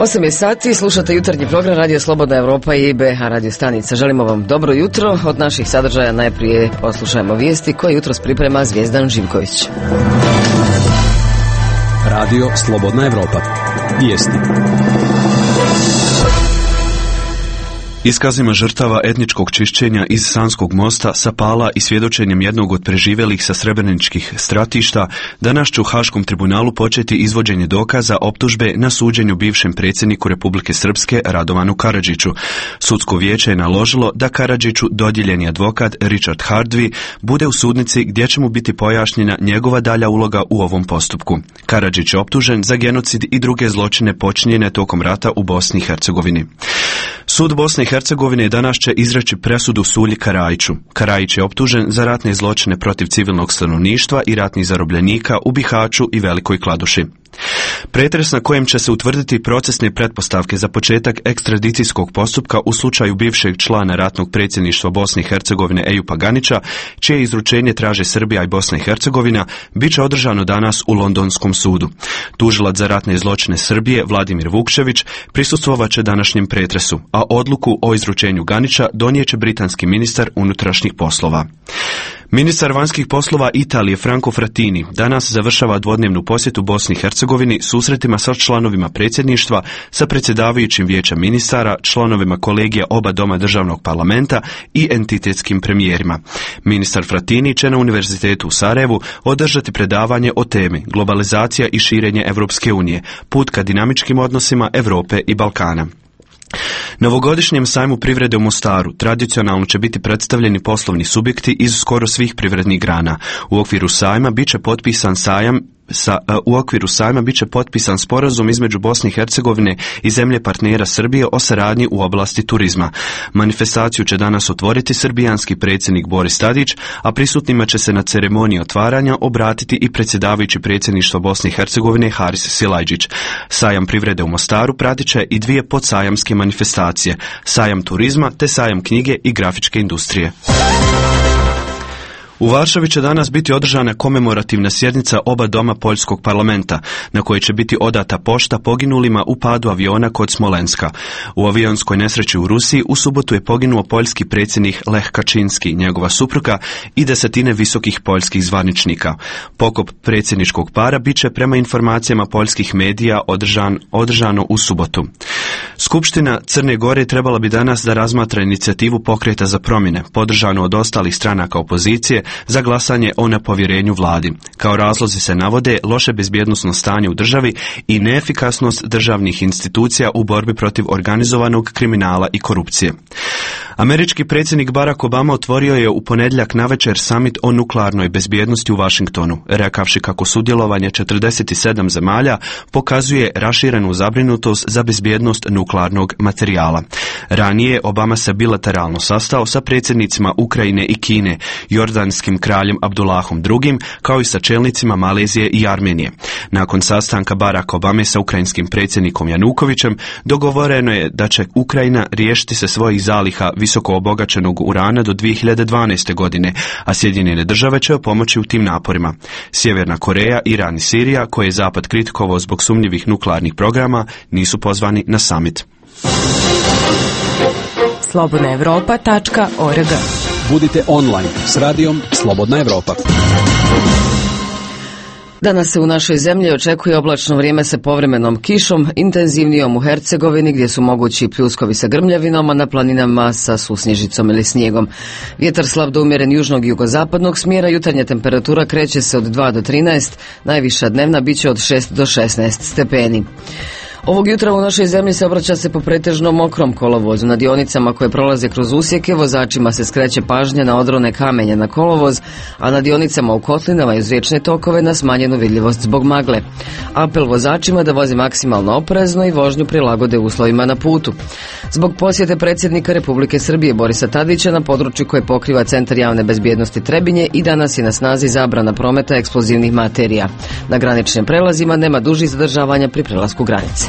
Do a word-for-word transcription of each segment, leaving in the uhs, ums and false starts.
osam je sati, slušate jutarnji program Radio Slobodna Evropa i B H radio stanica. Želimo vam dobro jutro. Od naših sadržaja najprije poslušajmo vijesti koje jutros priprema Zvijezdan Živković. Radio Slobodna Evropa. Vijesti. Iskazima žrtava etničkog čišćenja iz Sanskog mosta, Sapala i svjedočenjem jednog od preživelih sa srebreničkih stratišta, danas će u Haškom tribunalu početi izvođenje dokaza optužbe na suđenju bivšem predsjedniku Republike Srpske Radovanu Karadžiću. Sudsko vijeće je naložilo da Karadžiću dodijeljeni advokat Richard Hardvi bude u sudnici gdje će mu biti pojašnjena njegova dalja uloga u ovom postupku. Karadžić je optužen za genocid i druge zločine počinjene tokom rata u Bosni i Hercegovini. Sud Bosne i Hercegovine danas će izreći presudu Sulji Karajiću. Karajić je optužen za ratne zločine protiv civilnog stanovništva i ratnih zarobljenika u Bihaću i Velikoj Kladuši. Pretres na kojem će se utvrditi procesne pretpostavke za početak ekstradicijskog postupka u slučaju bivšeg člana ratnog predsjedništva Bosne i Hercegovine Ejupa Ganića, čije izručenje traže Srbija i Bosna i Hercegovina, bit će održano danas u Londonskom sudu. Tužilac za ratne zločine Srbije Vladimir Vukšević prisustvovat će današnjem pretresu, a odluku o izručenju Ganića donijet će britanski ministar unutrašnjih poslova. Ministar vanjskih poslova Italije Franco Frattini danas završava dvodnevnu posjetu Bosni i Hercegovini susretima sa članovima predsjedništva, sa predsjedavajućim vijeća ministara, članovima kolegija oba doma državnog parlamenta i entitetskim premijerima. Ministar Frattini će na Univerzitetu u Sarajevu održati predavanje o temi globalizacija i širenje Evropske unije, put ka dinamičkim odnosima Europe i Balkana. Na ovogodišnjem sajmu privrede u Mostaru tradicionalno će biti predstavljeni poslovni subjekti iz skoro svih privrednih grana. U okviru sajma bit će potpisan sajam Sa, u okviru sajma bit će potpisan sporazum između Bosne i Hercegovine i zemlje partnera Srbije o saradnji u oblasti turizma. Manifestaciju će danas otvoriti srbijanski predsjednik Boris Tadić, a prisutnima će se na ceremoniji otvaranja obratiti i predsjedavajući predsjedništva Bosne i Hercegovine Haris Silajdžić. Sajam privrede u Mostaru pratit će i dvije podsajamske manifestacije, sajam turizma te sajam knjige i grafičke industrije. U Varšavi će danas biti održana komemorativna sjednica oba doma poljskog parlamenta, na kojoj će biti odata pošta poginulima u padu aviona kod Smolenska. U avionskoj nesreći u Rusiji u subotu je poginuo poljski predsjednik Lech Kaczynski, njegova supruga i desetine visokih poljskih zvaničnika. Pokop predsjedničkog para bit će prema informacijama poljskih medija održan, održano u subotu. Skupština Crne Gore trebala bi danas da razmatra inicijativu Pokreta za promjene, podržanu od ostalih stranaka opozicije, za glasanje o nepovjerenju vladi. Kao razlozi se navode loše bezbjednosno stanje u državi i neefikasnost državnih institucija u borbi protiv organizovanog kriminala i korupcije. Američki predsjednik Barack Obama otvorio je u ponedjeljak navečer summit o nuklearnoj bezbjednosti u Washingtonu, rekavši kako sudjelovanje četrdeset sedam zemalja pokazuje raširenu zabrinutost za bezbjednost nuklearnog materijala. Ranije Obama se bilateralno sastao sa predsjednicima Ukrajine i Kine, jordanskim kraljem Abdullahom drugim, kao i sa čelnicima Malezije i Armenije. Nakon sastanka Barack Obame sa ukrajinskim predsjednikom Janukovićem, dogovoreno je da će Ukrajina riješiti se svojih zaliha visoko obogaćenog urana do dvije hiljade dvanaeste. godine, a Sjedinjene države će pomoći u tim naporima. Sjeverna Koreja, Iran i Sirija, koje je Zapad kritikovao zbog sumnjivih nuklearnih programa, nisu pozvani na summit. slobodna evropa tačka org. Budite online s radijom Slobodna Evropa. Danas se u našoj zemlji očekuje oblačno vrijeme sa povremenom kišom, intenzivnijom u Hercegovini gdje su mogući pljuskovi sa grmljavinom, a na planinama sa susnježicom ili snijegom. Vjetar slab do umjeren južnog i jugozapadnog smjera, jutarnja temperatura kreće se od dva do trinaest, najviša dnevna bit će od šest do šesnaest stepeni. Ovog jutra u našoj zemlji se obraća se po pretežno mokrom kolovozu. Na dionicama koje prolaze kroz usjeke vozačima se skreće pažnja na odrone kamenja na kolovoz, a na dionicama u kotlinama i uz riječne tokove na smanjenu vidljivost zbog magle. Apel vozačima da voze maksimalno oprezno i vožnju prilagode uslovima na putu. Zbog posjete predsjednika Republike Srbije Borisa Tadića na području koje pokriva Centar javne bezbjednosti Trebinje i danas je na snazi zabrana prometa eksplozivnih materija. Na graničnim prelazima nema dužih zadržavanja pri prelasku granice.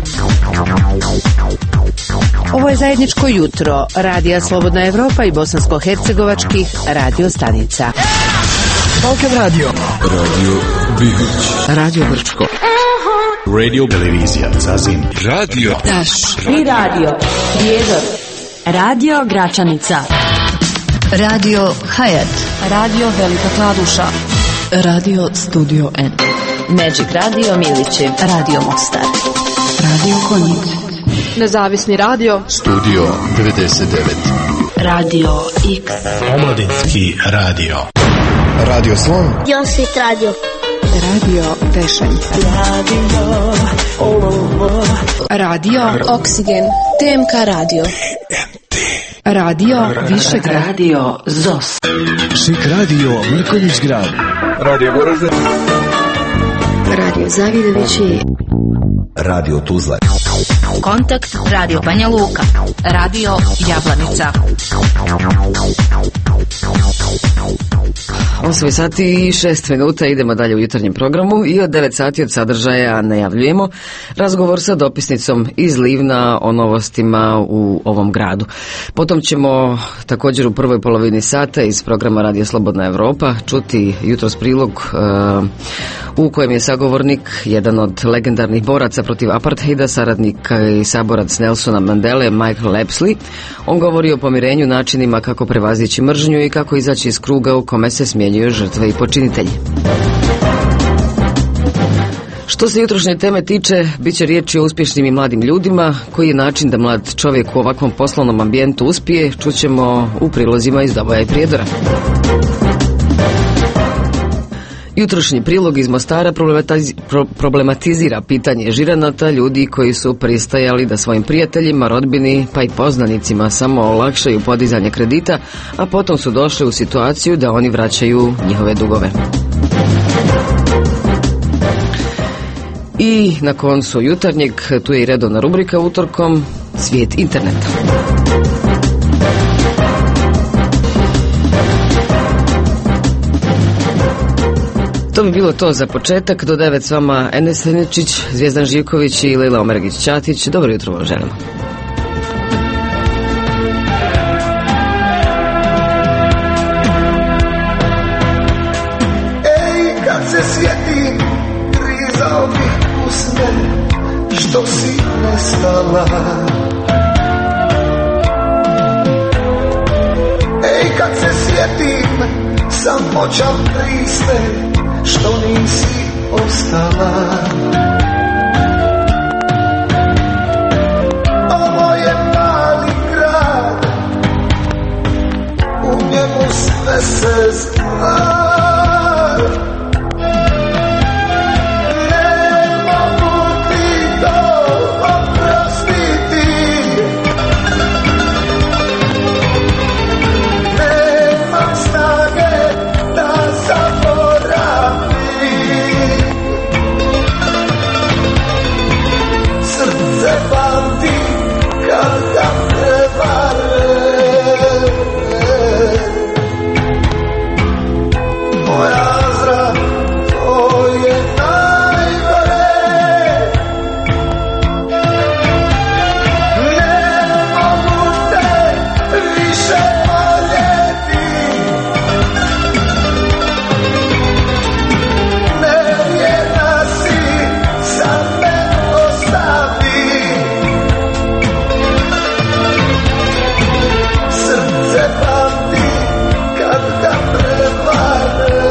Ovo je zajedničko jutro Radija Slobodna Evropa i bosansko-hercegovačkih radio stanica. Balkan radio. Radio Bihoć. Radio Brčko. Radio, televizija, Zazin, radio, Daš, i radio, Prijedor, radio Gračanica, radio Hayat, radio Velika Kladuša, radio Studio N, Magic Radio Milići, radio Mostar, radio Konjic, Nezavisni radio, Studio devedeset devet, radio X, Omladinski radio, Radio Slon, Josvit radio, radio Tešanj, radio Olovo, radio Oksigen, T M K radio, radio Višeg radio Zos, Šik radio Mrkonjić grad, radio Goražde, radio Zavidovići, Radio Tuzla, Kontakt radio Banja Luka, radio Jablanica. osam sati i šest minuta, idemo dalje u jutarnjem programu i od devet sati od sadržaja najavljujemo razgovor sa dopisnicom iz Livna o novostima u ovom gradu. Potom ćemo također u prvoj polovini sata iz programa Radio Slobodna Evropa čuti jutros prilog uh, u kojem je sagovornik jedan od legendarnih boraca protiv apartheida, saradnik i saborac Nelsona Mandele, Michael Epsley. On govori o pomirenju, načinima kako prevazići mržnju i kako izaći iz kruga u kome se smjenjuju žrtve i počinitelji. Što se jutrošnje teme tiče, bit će riječi o uspješnim i mladim ljudima. Koji je način da mlad čovjek u ovakvom poslovnom ambijentu uspije, čućemo u prilozima iz Doboja i Prijedora. Jutrošnji prilog iz Mostara problematizira pitanje žiranata, ljudi koji su pristajali da svojim prijateljima, rodbini pa i poznanicima samo olakšaju podizanje kredita, a potom su došli u situaciju da oni vraćaju njihove dugove. I na koncu jutarnjeg, tu je i redovna rubrika utorkom, Svijet interneta. To bi bilo to za početak. Do devet s vama Enes Heničić, Zvijezdan Živković i Lejla Omeregić-Ćatić. Dobro jutro vam želimo. Ej, kad se sjetim, grizao bih usne, što si nestala. Ej, kad se sjetim, sam moćan priste, što nisi ostala. Ovo je mali grad, u njemu sve se zna. Ne mogu ti to oprostiti, nemam snage da zaboravim. Srce pamti kad ga prevare. Moja zra, to je najgore. Ne mogu te više voljeti. Nevjerna si, sad me ostavi. Srce pamti kad ga prevare.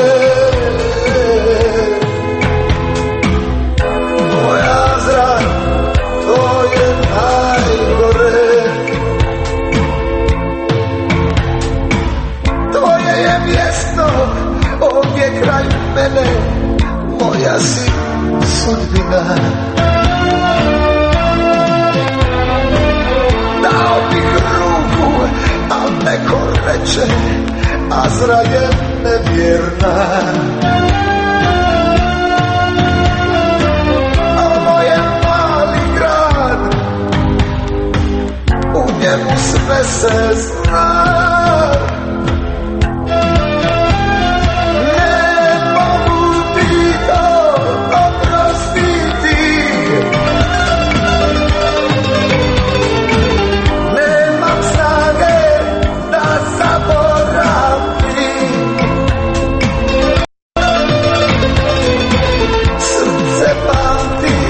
Moja zra, to je najgore. Tvoje je mjesto, ovdje kraj mene, moja si sudbina. Dao bih ruku, a neko reče, Azra je nevjerna. Ovo je mali grad, u njemu sve se zna. Ne mogu ti to oprostiti, nemam snage da zaboravim. Srce pamti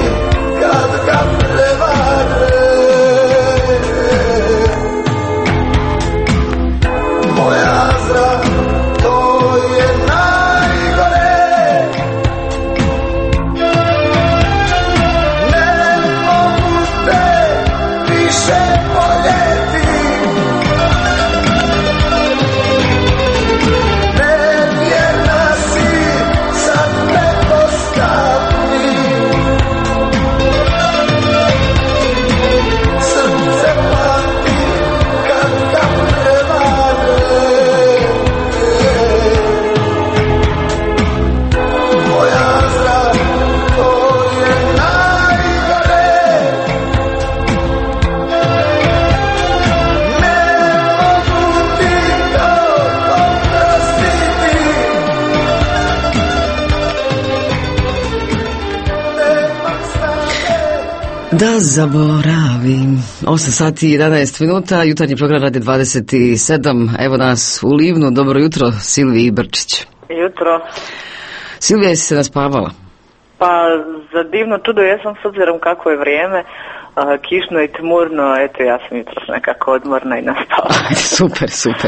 Da zaboravim. osam sati i jedanaest minuta, jutarnji program radi dvadeset sedam. Evo nas u Livnu. Dobro jutro, Silviji Brčić. Jutro. Silvija, jesi se naspavala? Pa za divno čudo jesam, s obzirom kako je vrijeme, a, kišno i tmurno, eto ja sam jutros nekako odmorna i naspavala. Super, super.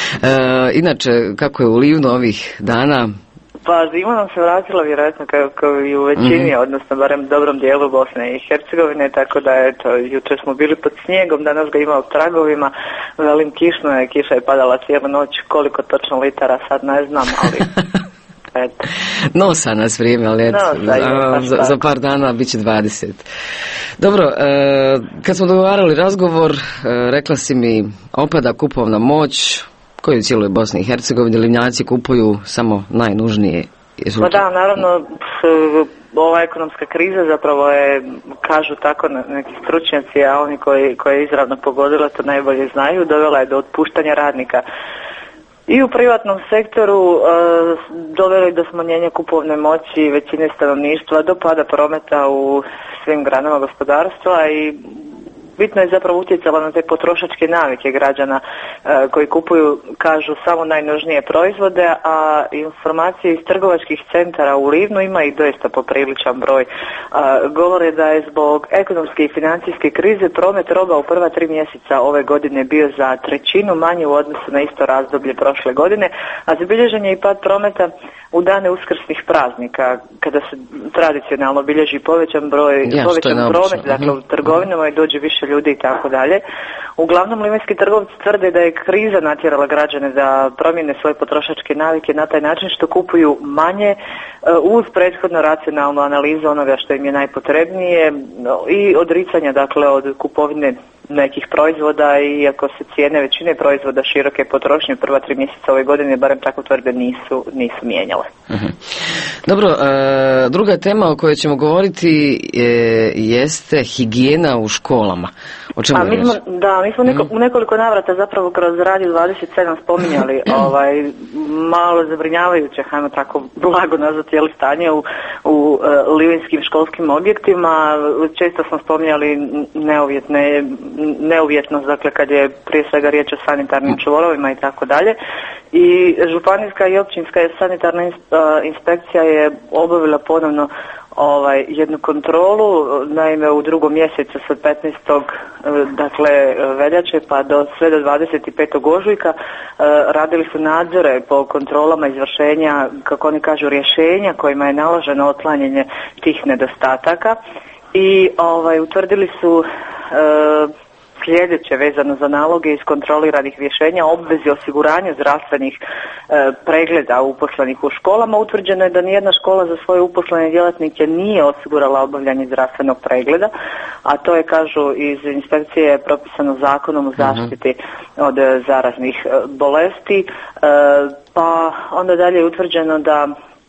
E, inače, kako je u Livnu ovih dana? Pa zima nam se vratila vjerojatno kao, kao i u većini, mm-hmm. odnosno barem dobrom dijelu Bosne i Hercegovine, tako da eto, jučer smo bili pod snijegom, danas ga ima u tragovima, velim kišno je, kiša je padala cijelu noć, koliko točno litara sad ne znam, ali eto. Nosa nas vrijeme, ali eto, Nosa, je, za, za par dana bit će dvadeset. Dobro, e, kad smo dogovarali razgovor, e, rekla si mi opada kupovna moć, koji u cijeloj Bosni i Hercegovini Livnjaci kupuju samo najnužnije. Jesu pa da, naravno, ova ekonomska kriza zapravo je, kažu tako neki stručnjaci, a oni koji, koji je izravno pogodila to najbolje znaju, dovela je do otpuštanja radnika. I u privatnom sektoru e, dovelo je do smanjenja kupovne moći većine stanovništva, do pada prometa u svim granama gospodarstva i bitno je zapravo utjecalo na te potrošačke navike građana e, koji kupuju, kažu, samo najnužnije proizvode, a informacije iz trgovačkih centara u Livnu ima ih doista popriličan broj. E, govore da je zbog ekonomske i financijske krize promet roba u prva tri mjeseca ove godine bio za trećinu manji u odnosu na isto razdoblje prošle godine, a zabilježen je i pad prometa u dane uskrsnih praznika, kada se tradicionalno bilježi povećan broj, ja, povećan promet, dakle u trgovinama i dođe više ljudi i tako dalje. Uglavnom, livanjski trgovci tvrde da je kriza natjerala građane da promijene svoje potrošačke navike na taj način što kupuju manje uz prethodno racionalnu analizu onoga što im je najpotrebnije i odricanja, dakle, od kupovine nekih proizvoda, iako se cijene većine proizvoda široke potrošnje prva tri mjeseca ove godine, barem tako tvrde, nisu, nisu mijenjale. Uh-huh. Dobro, e, druga tema o kojoj ćemo govoriti e, jeste higijena u školama. O čemu A mi smo, da, mi smo neko, u nekoliko navrata zapravo kroz Radio dvadeset sedam spominjali ovaj, malo zabrinjavajuće, hajmo tako blago nazvati, jel, stanje u, u uh, livanjskim školskim objektima. Često smo spominjali neuvjetne, neuvjetnost, dakle kad je prije svega riječ o sanitarnim čvorovima i tako dalje. I županijska i općinska sanitarna inspekcija je obavila ponovno ovaj, jednu kontrolu, naime u drugom mjesecu sa petnaestog dakle veljače pa do sve do dvadeset petog ožujka radili su nadzore po kontrolama izvršenja, kako oni kažu, rješenja kojima je naloženo otklanjanje tih nedostataka i ovaj, utvrdili su e, sljedeće vezano za naloge iz kontroliranih rješenja, obvezi osiguranja zdravstvenih e, pregleda uposlenih u školama. Utvrđeno je da nijedna škola za svoje uposlene djelatnike nije osigurala obavljanje zdravstvenog pregleda, a to je, kažu, iz inspekcije propisano zakonom o zaštiti uh-huh. od e, zaraznih e, bolesti, e, pa onda dalje je utvrđeno da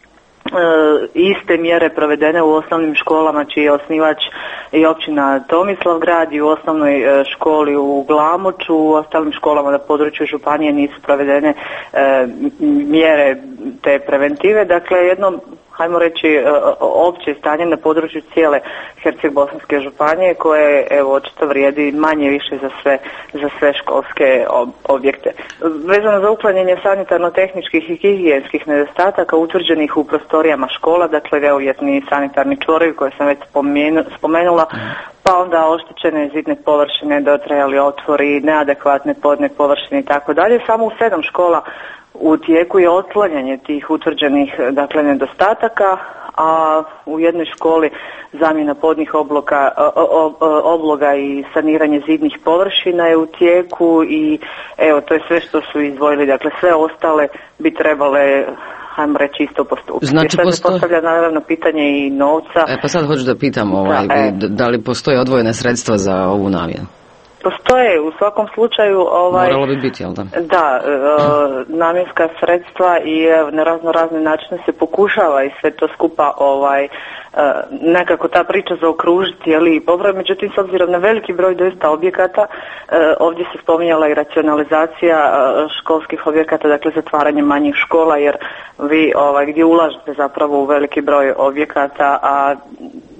E, iste mjere provedene u osnovnim školama čiji je osnivač i općina Tomislavgrad i u osnovnoj e, školi u Glamoču, u ostalim školama na području županije nisu provedene e, mjere te preventive. Dakle, jedno, hajmo reći, opće stanje na području cijele Herceg-Bosanske županije koje, evo, očito vrijedi manje više za sve, za sve školske objekte. Vezano za uklanjanje sanitarno-tehničkih i higijenskih nedostataka utvrđenih u prostorijama škola, dakle neuvjetni sanitarni čvorovi koje sam već spomenula, pa onda oštećene zidne površine, dotrajali otvori, neadekvatne podne površine i tako dalje. Samo u sedam škola u tijeku je otklanjanje tih utvrđenih, dakle, nedostataka, a u jednoj školi zamjena podnih obloga, obloga i saniranje zidnih površina je u tijeku i evo, to je sve što su izdvojili, dakle sve ostale bi trebale, hajmo reći, isto postupiti. Znači, sad posto... se postavlja naravno pitanje i novca. E, pa sad hoću da pitam, ovaj, da, e. da li postoje odvojene sredstva za ovu namjenu? Postoje, u svakom slučaju, ovaj, moralo bi biti, jel da? Da, e, namjenska sredstva i na razno razne načine se pokušava i sve to skupa ovaj, e, nekako ta priča zaokružiti, jel, i pobroj, međutim s obzirom na veliki broj doista objekata, e, ovdje se spominjala i racionalizacija e, školskih objekata, dakle zatvaranje manjih škola, jer vi ovaj, gdje ulažete zapravo u veliki broj objekata, a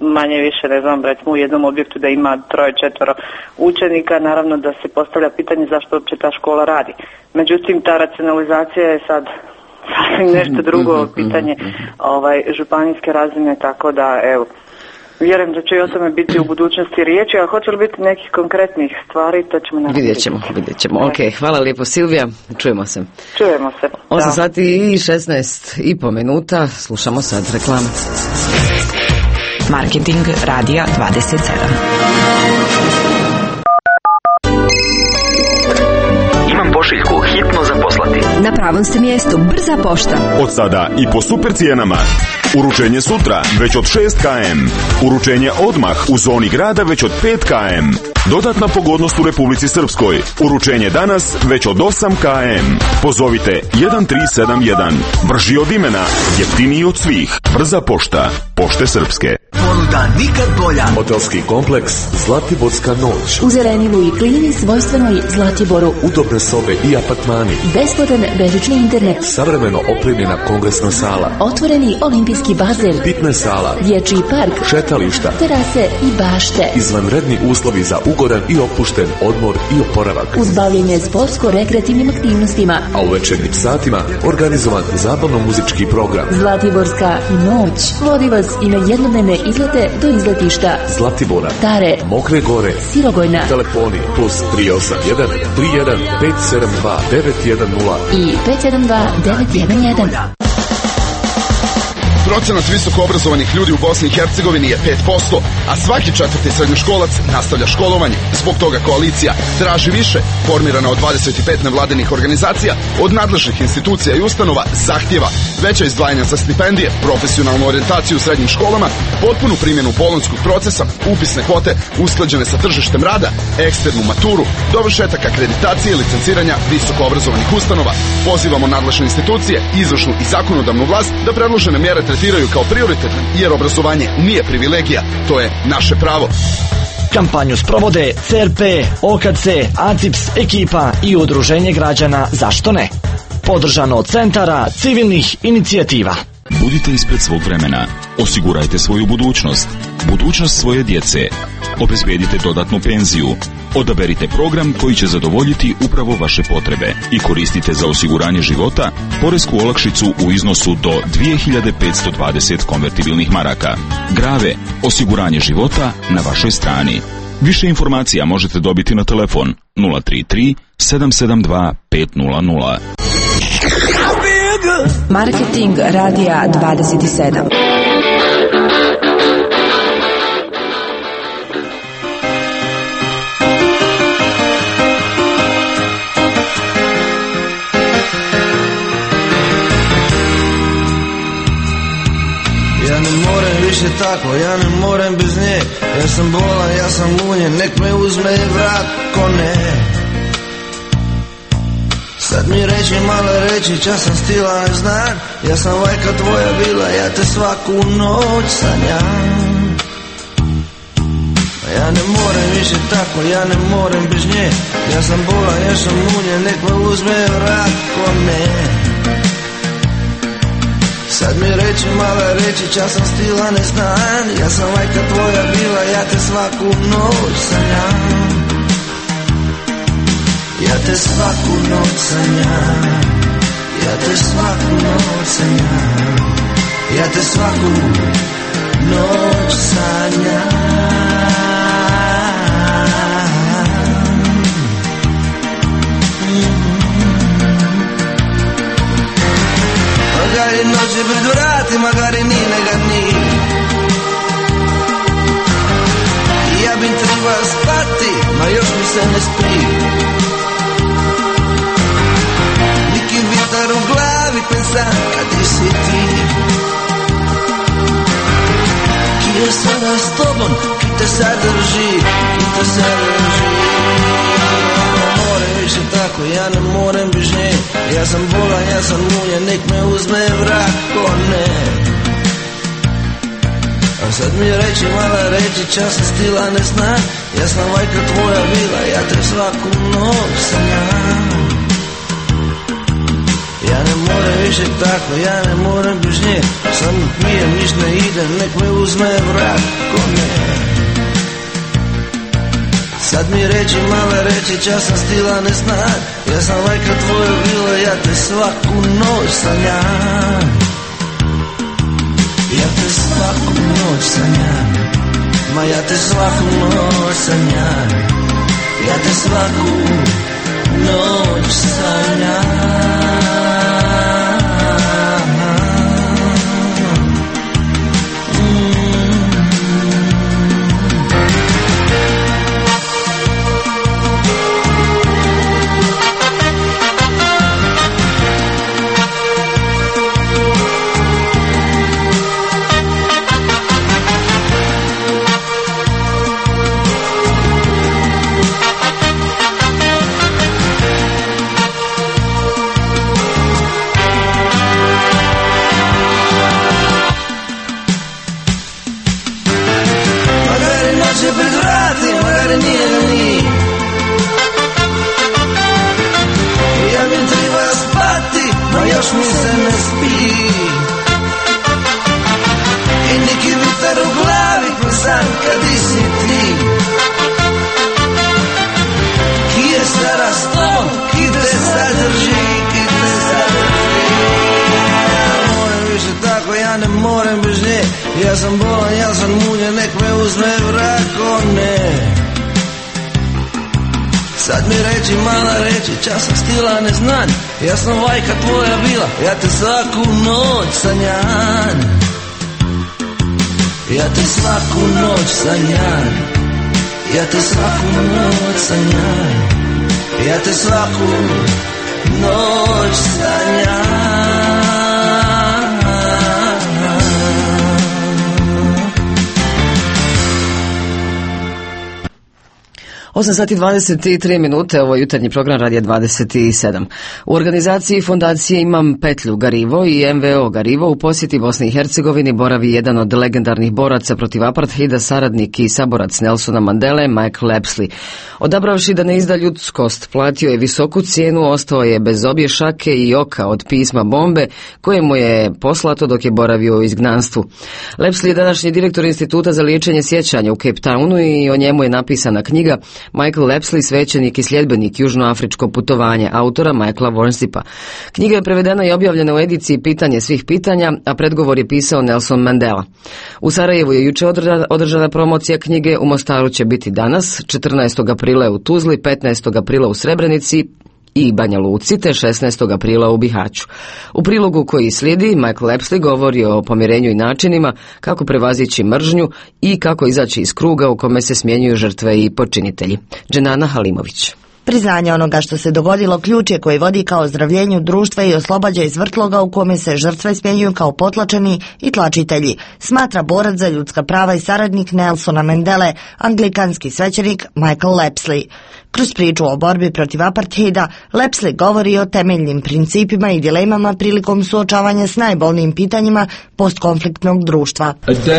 manje više, ne znam, recimo u jednom objektu da ima troje, četvoro učenika, naravno da se postavlja pitanje zašto uopće ta škola radi. Međutim, ta racionalizacija je sad sasvim nešto drugo pitanje ovaj, županijske razine, tako da evo, vjerujem da će i o tome biti u budućnosti riječi, a hoće li biti nekih konkretnih stvari, to ćemo naravno. Vidjet ćemo, vidjet ćemo. Ok, hvala lijepo Silvija, čujemo se. Čujemo se. osam sati i šesnaest i po minuta, slušamo sad reklame. Marketing Radija dvadeset sedam. Imam pošiljku, hitno za poslati. Na pravom ste mjestu, brza pošta. Od sada i po super cijenama. Uručenje sutra već od šest kilometara. Uručenje odmah u zoni grada već od pet kilometara. Dodatna pogodnost u Republici Srpskoj. Uručenje danas već od osam kilometara. Pozovite jedan tri sedam jedan. Brži od imena, jeftiniji od svih. Brza pošta. Pošte Srpske. Ponuda nikad bolja. Hotelski kompleks Zlatiborska noć. U Zelenilu i klimi svojstvenoj Zlatiboru. Udobne sobe i apartmani. Besplatan bežični internet. Savremeno opremljena kongresna sala. Otvoreni olimpijski bazen. Fitness sala. Dječji park. Šetališta. Terase i bašte. Izvanredni uslovi za ugodan i opušten odmor i oporavak. Uz bavljenje sportsko-rekreativnim aktivnostima. A u večernjim satima organizovan zabavno-muzički program. Zlatiborska noć. Vodi vas i na jednodnevne izlete do izletišta Zlatibora, Tare, Mokre Gore, Sirogojna. Telefoni plus tri osam jedan tri jedan pet sedam dva devet jedan nula i pet sedam dva devet jedan jedan. Procenat visoko obrazovanih ljudi u Bosni i Hercegovini je pet posto, a svaki četvrti srednjoškolac nastavlja školovanje. Zbog toga koalicija Traži više, formirana od dvadeset pet nevladinih organizacija, od nadležnih institucija i ustanova zahtjeva veća izdvajanja za stipendije, profesionalnu orijentaciju u srednjim školama, potpunu primjenu bolonjskog procesa, upisne kvote usklađene sa tržištem rada, eksternu maturu, dovršetak akreditacije i licenciranja visoko obrazovanih ustanova. Pozivamo nadležne institucije, izvršnu i zakonodavnu vlast da predložene mjere tretiraju kao prioritetne, jer obrazovanje nije privilegija, to je naše pravo. Kampanju sprovode C R P, O K C, A C I P S, ekipa i udruženje građana Zašto ne? Podržano od centara civilnih inicijativa. Budite ispred svog vremena. Osigurajte svoju budućnost. Budućnost svoje djece. Obezbedite dodatnu penziju. Odaberite program koji će zadovoljiti upravo vaše potrebe i koristite za osiguranje života poresku olakšicu u iznosu do dvije hiljade petsto dvadeset konvertibilnih maraka. Grave, osiguranje života na vašoj strani. Više informacija možete dobiti na telefon nula tri tri sedam sedam dva pet nula nula. Marketing Radija dvadeset sedam. Ja ne morem više tako, ja ne morem bez nje. Ja sam bolan, ja sam lunjen, nek me uzme i vrat, ko ne. Sad mi reći, malo reći, čas sam stila ne znam. Ja sam vajka tvoja bila, ja te svaku noć sanjam. Ja ne morem više tako, ja ne morem bez nje. Ja sam bolan, ja sam lunjen, nek me uzme i vrat, ko ne. Sad mi reći, mala reći, čas sam stila ne znam. Ja sam vajka tvoja bila, ja te svaku noć sanjam. Ja te svaku noć sanjam. Ja te svaku noć sanjam. Ja te svaku noć sanjam. Magari noći pred vrati, magari ni nega ni. Ja bi treba spati, ma još mi se ne spi. Neki vitar u glavi pensam, kad ti si ti. Ki je sada s tobom, ki te sadrži, ki te sadrži. Više tako, ja ne morem bez nje. Ja sam bolan, ja sam lunjen, nek me uzme vrat, ko ne. A sad mi reći, mala reći, čas sam stila ne znam. Ja sam vajka tvoja bila, ja te svaku noć sanjam. Ja ne morem more više tako, ja ne moram bez nje. Samo pijem, niš ne ide, nek me uzme vrat, ko ne. Sad mi reći, mala reći, čas sam stila ne znam. Ja sam lajka tvoja bila, ja te svaku noć sanjam. Ja te svaku noć sanjam. Ma ja te svaku noć sanjam. Ja te svaku noć sanjam. Još mi se ne spi i neki vitar u glavi plesan kad si ti. Ki je stara s tobom, ki te sadrži, ki te sadrži. Ja moram više tako, ja ne moram bez nje. Ja sam bolan, ja sam muljen, nek me uzme vrako ne. Sad mi reći, mala reći, čas sam stila ne znam. Ja sam vajka tvoja bila, ja te svaku noć sanjam. Ja te svaku noć sanjam. Ja te svaku noć sanjam. Ja te svaku noć sanjam. osam sati dvadeset tri minute, ovo je jutarnji program Radija dvadeset sedam. U organizaciji fondacije Imam petlju Garivo i M V O Garivo u posjeti Bosni i Hercegovini boravi jedan od legendarnih boraca protiv apartheida, saradnik i saborac Nelsona Mandele, Michael Lapsley. Odabravši da ne izda ljudskost, platio je visoku cijenu, ostao je bez obje šake i oka od pisma bombe koje mu je poslato dok je boravio u izgnanstvu. Lapsley je današnji direktor Instituta za liječenje sjećanja u Cape Townu i o njemu je napisana knjiga Michael Lapsley, svećenik i sljedbenik južnoafričko putovanje, autora Michaela Wornsipa. Knjiga je prevedena i objavljena u ediciji Pitanje svih pitanja, a predgovor je pisao Nelson Mandela. U Sarajevu je juče održana promocija knjige, u Mostaru će biti danas, četrnaestog aprila u Tuzli, petnaestog aprila u Srebrenici i Banja Luci, te šesnaestog aprila u Bihaću. U prilogu koji slijedi, Michael Lapsley govori o pomirenju i načinima kako prevazići mržnju i kako izaći iz kruga u kome se smjenjuju žrtve i počinitelji. Dženana Halimović. Priznanje onoga što se dogodilo ključ je koji vodi ka ozdravljenju društva i oslobađa iz vrtloga u kome se žrtve smjenjuju kao potlačeni i tlačitelji, smatra borac za ljudska prava i saradnik Nelsona Mandele, anglikanski svećenik Michael Lapsley. Kroz priču o borbi protiv apartheida, Lapsley govori o temeljnim principima i dilemama prilikom suočavanja s najbolnijim pitanjima postkonfliktnog društva.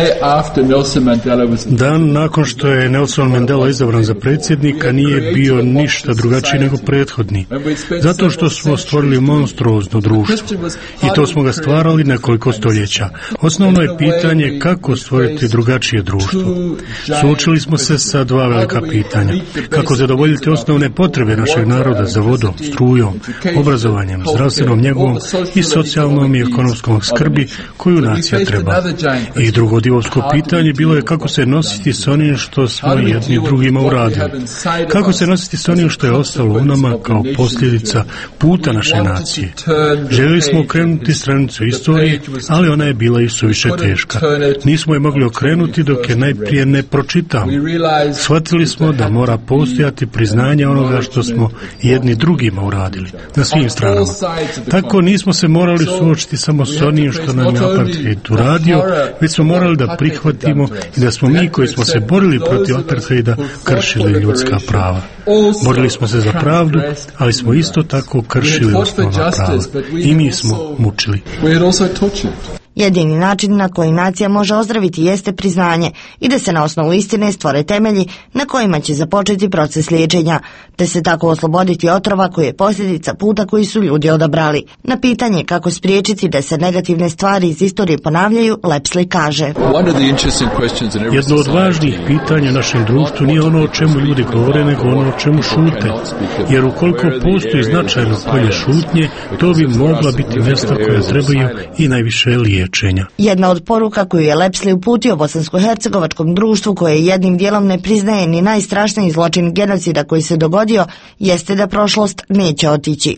Dan nakon što je Nelson Mandela izabran za predsjednika nije bio ništa drugačiji nego prethodni, zato što smo stvorili monstruozno društvo i to smo ga stvarali nekoliko stoljeća. Osnovno je pitanje kako stvoriti drugačije društvo. Suočili smo se sa dva velika pitanja. Kako zadovoljiti osnovne potrebe našeg naroda za vodom, strujom, obrazovanjem, zdravstvenom njegovom i socijalnom i ekonomskom skrbi koju nacija treba. I drugo divovsko pitanje bilo je kako se nositi s onim što smo jedni drugima uradili. Kako se nositi s onim što je ostalo u nama kao posljedica puta naše nacije. Željeli smo okrenuti stranicu istorije, ali ona je bila i suviše teška. Nismo je mogli okrenuti dok je najprije ne pročitamo. Shvatili smo da mora postojati priznanje onoga što smo jedni drugima uradili, na svim stranama. Tako nismo se morali suočiti samo s onim što nam je apartheid uradio, već smo morali da prihvatimo i da smo mi koji smo se borili protiv apartheida kršili ljudska prava. Borili smo se za pravdu, ali smo isto tako kršili osnovna prava. I mi smo mučili. Jedini način na koji nacija može ozdraviti jeste priznanje i da se na osnovu istine stvore temelji na kojima će započeti proces liječenja, te se tako osloboditi otrova koji je posljedica puta koji su ljudi odabrali. Na pitanje kako spriječiti da se negativne stvari iz istorije ponavljaju, Lepsley kaže: Jedno od važnih pitanja u našem društvu nije ono o čemu ljudi govore, nego ono o čemu šute. Jer ukoliko postoji značajno polje šutnje, to bi mogla biti mjesta koja trebaju i najviše liječenja. Jedna od poruka koju je Lepsley uputio bosansko-hercegovačkom društvu, koje jednim dijelom ne priznaje ni najstrašniji zločin genocida koji se dogodio, jeste da prošlost neće otići.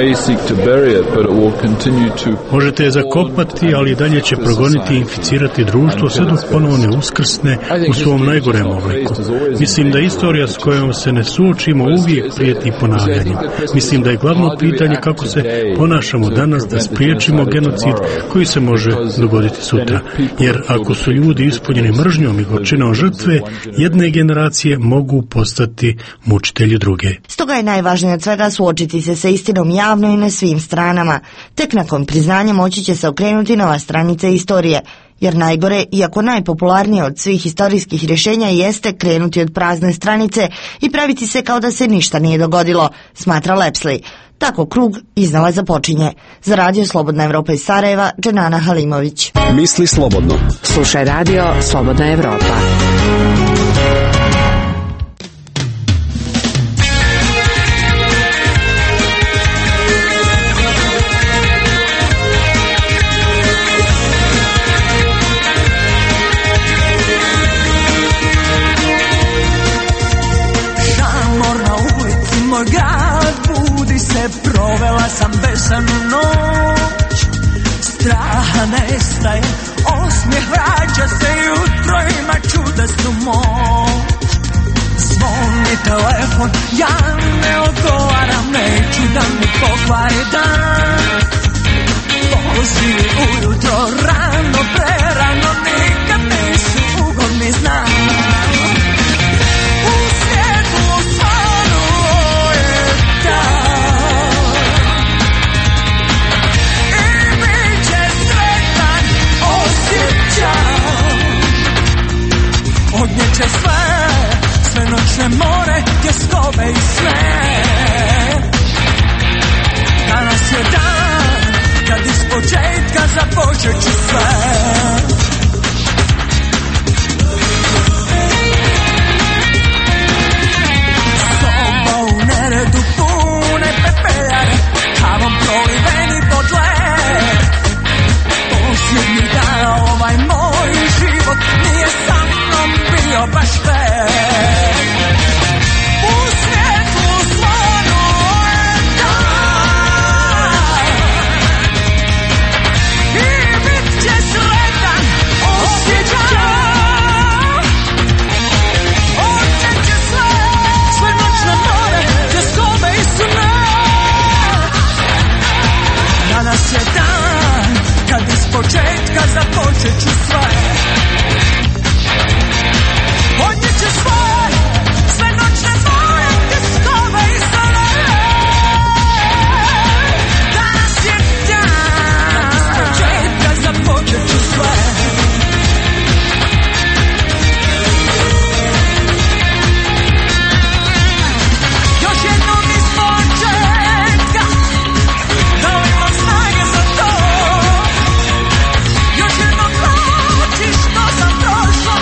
Možete je zakopati, ali dalje će progoniti i inficirati društvo sve dok ponovo ne uskrsne u svom najgorem obliku. Mislim da istorija s kojom se ne suočimo uvijek prijeti ponavljanjem. Mislim da je glavno pitanje kako se ponašamo danas da spriječimo genocid koji se može dogoditi sutra. Jer ako su ljudi ispunjeni mržnjom i gorčinom žrtve, jedne generacije mogu postati mučitelji druge. Stoga je najvažnije od svega suočiti se sa istinom javno i na svim stranama. Tek nakon priznanja moći će se okrenuti nova stranica istorije. Jer najgore, iako najpopularnije od svih historijskih rješenja, jeste krenuti od prazne stranice i praviti se kao da se ništa nije dogodilo, smatra Lepsley. Tako krug iznova započinje. Za Radio Slobodna Evropa iz Sarajeva, Dženana Halimović. Misli slobodno. Slušaj Radio Slobodna Evropa. Provela sam besanu noć, straha nestaje, osmijeh vraća se, jutro ima čudesnu moć. Zvoni telefon, ja ne odgovaram, neću da mi pokvari dan. Pozivi ujutro, rano, prerano, nikad nisu ugodni, znam. Odnjeće sve, sve noćne more, tjeskove i sve. Danas je dan, kad iz početka započet ću sve. Soba u neredu, pune pepeljare, kavom proliveni bodle. Posljednji dan ovaj moj život nije sam bio baš fair. U svijetlu zvonu je dan i bit će sretan, osjećam. Odneće sve, sve noćne more, tjeskove i sne. Danas je dan, kad iz početka započet ću sve. Odnjeće sve, sve noćne more, tjeskove i sne. Danas je dan, iz početka započet ću sve. Još jednom iz početka, da li imam snage za to. Još jednom proći što sam prošla.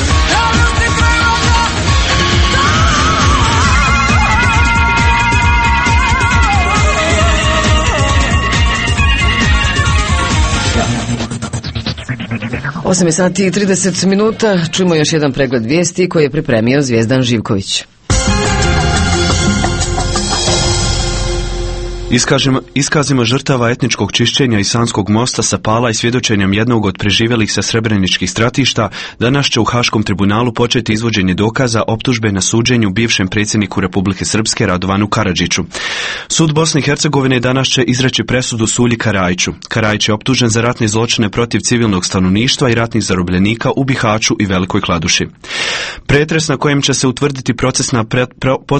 osam sati i trideset minuta, čujemo još jedan pregled vijesti koji je pripremio Zvijezdan Živković. Iskažima, iskazima žrtava etničkog čišćenja iz Sanskog mosta sa Pala i svjedočenjem jednog od preživjelih sa srebreničkih stratišta, danas će u Haškom tribunalu početi izvođenje dokaza optužbe na suđenju bivšem predsjedniku Republike Srpske Radovanu Karadžiću. Sud Bosne i Hercegovine danas će izreći presudu Sulji Karajiću. Karajić je optužen za ratne zločine protiv civilnog stanovništva i ratnih zarobljenika u Bihaću i Velikoj Kladuši. Pretres na kojem će se utvrditi procesna pre, pre, pot,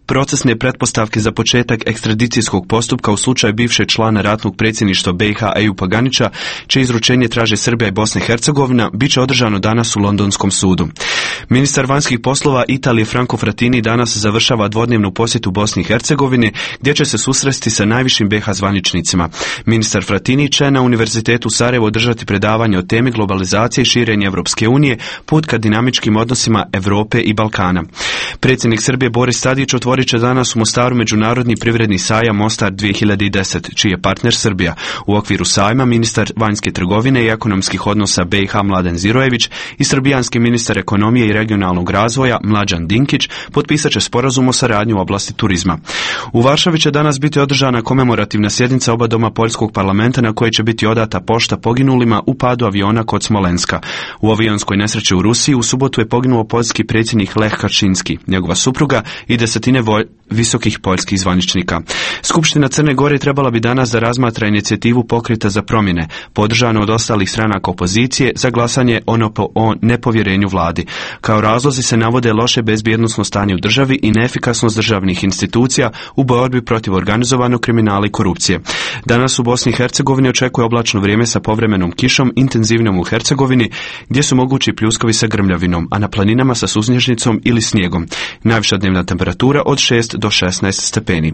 procesne pretpostavke za početak ekstradicijskog postupka u slučaju bivšeg člana ratnog predsjedništva B i H Ejupa Ganića, čije izručenje traže Srbija i Bosna i Hercegovina, bit će održano danas u Londonskom sudu. Ministar vanjskih poslova Italije Franco Frattini danas završava dvodnevnu posjetu Bosni i Hercegovini, gdje će se susresti sa najvišim B i H zvaničnicima. Ministar Frattini će na Univerzitetu u Sarajevu održati predavanje o temi globalizacije i širenja Evropske unije, put ka dinamičkim odnosima Europe i Balkana. Predsjednik Srbije Boris Tadić otvorit će danas u Mostaru međunarodni privredni sajam Mostar dvije hiljade deset, čiji je partner Srbija. U okviru sajma ministar vanjske trgovine i ekonomskih odnosa B i H Mladen Zirojević i srbijanski ministar ekonomije i regionalnog razvoja Mlađan Dinkić potpisat će sporazum o saradnji u oblasti turizma. U Varšavi će danas biti održana komemorativna sjednica oba doma poljskog parlamenta na kojoj će biti odata pošta poginulima u padu aviona kod Smolenska. U avionskoj nesreći u Rusiji u subotu je poginuo poljski predsjednik Lech Kaczynski, njegova supruga i desetine vo- visokih poljskih zvaničnika. Skupština Crne Gore trebala bi danas da razmatra inicijativu Pokreta za promjene, podržano od ostalih stranaka opozicije, za glasanje o, nopo- o nepovjerenju vladi. Kao razlozi se navode loše bezbjednosno stanje u državi i neefikasnost državnih institucija u borbi protiv organizovanog kriminala i korupcije. Danas u Bosni i Hercegovini očekuje oblačno vrijeme sa povremenom kišom, intenzivnom u Hercegovini, gdje su mogući pljuskovi sa grmljavinom, a na planinama sa susnježnicom ili snijegom. Najviša dnevna temperatura od šest do šesnaest stepeni.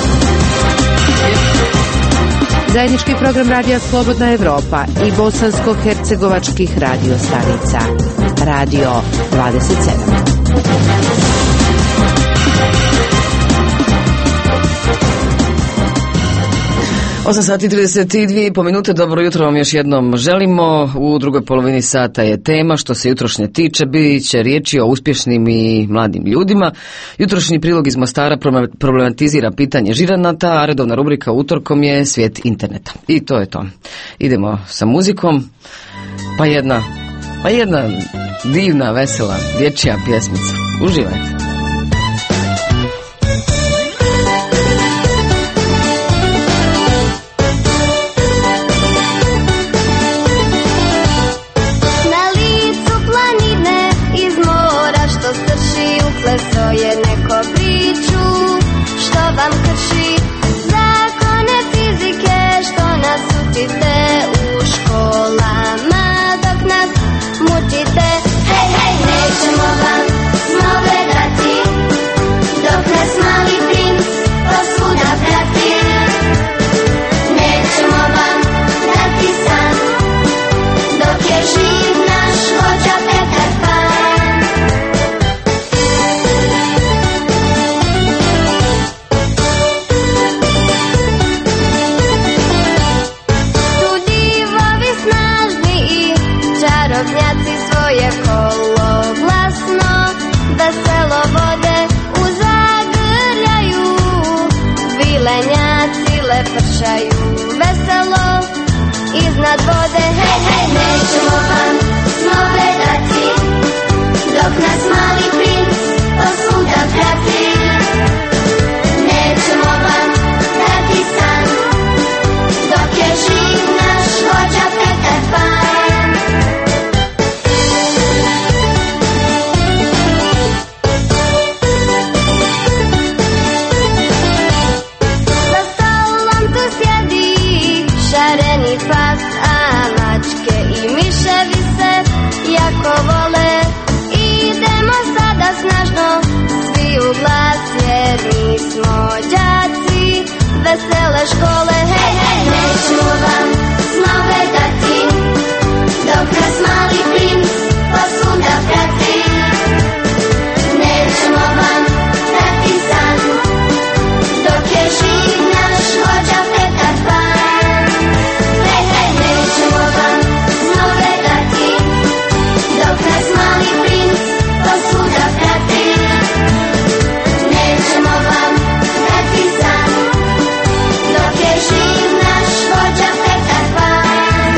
Zajednički program Radija Slobodna Evropa i bosansko-hercegovačkih radio stanica. Radio dvadeset sedam. osam sati trideset dvije po minute, dobro jutro vam još jednom želimo. U drugoj polovini sata je tema što se jutrošnje tiče, bit će riječi o uspješnim i mladim ljudima. Jutrošnji prilog iz Mostara problematizira pitanje žiranata, a redovna rubrika utorkom je svijet interneta. I to je to. Idemo sa muzikom, pa jedna, pa jedna divna, vesela, dječja pjesmica. Uživajte. To je neko priču što vam krši zakone fizike što nas učite u školama dok nas mučite. Hej, hej, nećemo vam snove dati dok nas mali princ posvuda prati. Nećemo vam dati san dok je živ naš vođa Petar Pan. Čarobnjaci svoje kolo glasno veselo vode u zagrljaju, vilenjaci lepršaju veselo iznad vode. Hej, hej, nećemo vam snove dati dok nas mali princ posvuda prati. Nećemo vam dati san dok je živ naš vođa Petar Pan. Pas, a mačke i miševi se jako vole. Idemo sada snažno svi u glas jer mi smo đaci vesele škole. Hej, hej, nećemo vam snove dati dok nas mali princ posvuda prati. Nećemo vam dati san dok je živ naš vođa Petar Pan. Nećemo vam snove dati dok nas mali princ posvuda prati. Nećemo vam dati san dok je živ naš vođa Petar Pan.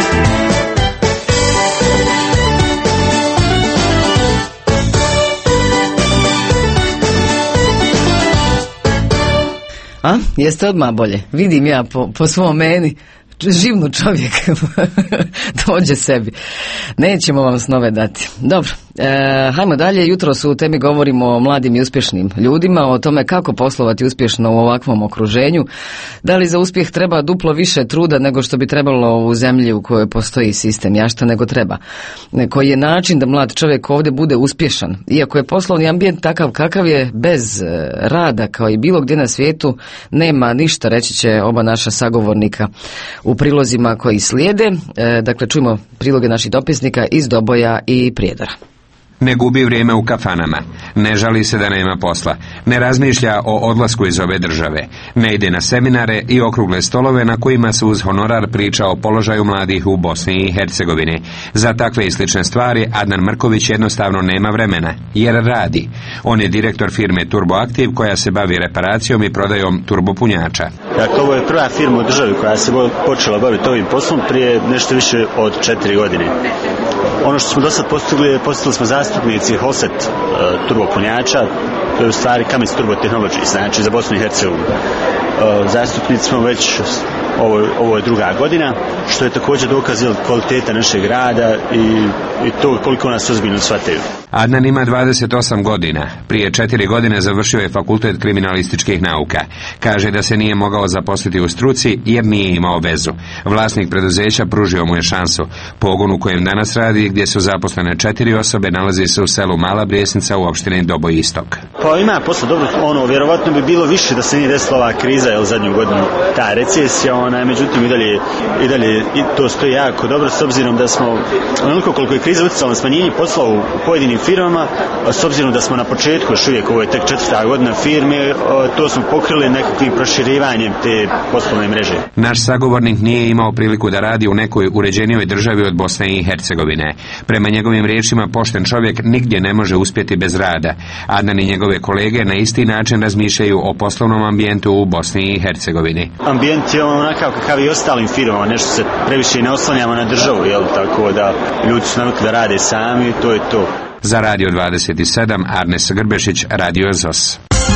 A, jeste odmah bolje? Vidim ja po, po svom meni. Živnu čovjek dođe sebi. Nećemo vam snove dati. Dobro, E, hajmo dalje, jutros u temi govorimo o mladim i uspješnim ljudima, o tome kako poslovati uspješno u ovakvom okruženju. Da li za uspjeh treba duplo više truda nego što bi trebalo u zemlji u kojoj postoji sistem, jašta nego treba. Koji je način da mlad čovjek ovdje bude uspješan? Iako je poslovni ambijent takav kakav je, bez rada kao i bilo gdje na svijetu nema ništa, reći će oba naša sagovornika u prilozima koji slijede. E, dakle, čujemo priloge naših dopisnika iz Doboja i Prijedora. Ne gubi vrijeme u kafanama, ne žali se da nema posla, ne razmišlja o odlasku iz ove države, ne ide na seminare i okrugle stolove na kojima se uz honorar priča o položaju mladih u Bosni i Hercegovini. Za takve i slične stvari Adnan Mrković jednostavno nema vremena, jer radi. On je direktor firme Turboaktiv koja se bavi reparacijom i prodajom turbopunjača. Dakle, ovo je prva firma u državi koja se počela baviti ovim poslom prije nešto više od četiri godine. Ono što smo do sad postigli, postigli smo zastupnici Holset uh, turbopunjača, to je u stvari Cummins Turbo Technologies, znači za Bosnu i Hercegovinu. Uh, zastupnici smo već, ovo, ovo je druga godina, što je također dokaz kvaliteta našeg rada i, i to koliko nas ozbiljno shvataju. Adnan ima dvadeset osam godina. Prije četiri godine završio je fakultet kriminalističkih nauka. Kaže da se nije mogao zaposliti u struci jer nije imao vezu. Vlasnik preduzeća pružio mu je šansu. Pogon u kojem danas radi, gdje su zaposlene četiri osobe, nalazi se u selu Mala Brijesnica u opštini Doboj Istok. Pa ima posla dobro, ono, vjerovatno bi bilo više da se nije desila ova kriza, jel, zadnju godinu, ta recesija, ona, međutim i dalje, i dalje i to stoji jako dobro, s obzirom da smo, onoliko koliko je kriza utjecala na smanjenje posla u pojedinim firmama, s obzirom da smo na početku, još uvijek ovo je tek četvrta godina firme, to smo pokrili nekakvim proširivanjem te poslovne mreže. Naš sagovornik nije imao priliku da radi u nekoj uređenijoj državi od Bosne i Hercegovine. Prema njegovim riječima, pošten čovjek nigdje ne može uspjeti bez rada. Adnan i njegove kolege na isti način razmišljaju o poslovnom ambijentu u Bosni i Hercegovini. Ambijent je onakav kakav i ostalim firmama, nešto se previše ne oslanjamo na državu, jel, tako da ljudi su navikli da rade sami, to je to. Za Radio dvadeset sedam, Arnes Grbešić, Radio Zos.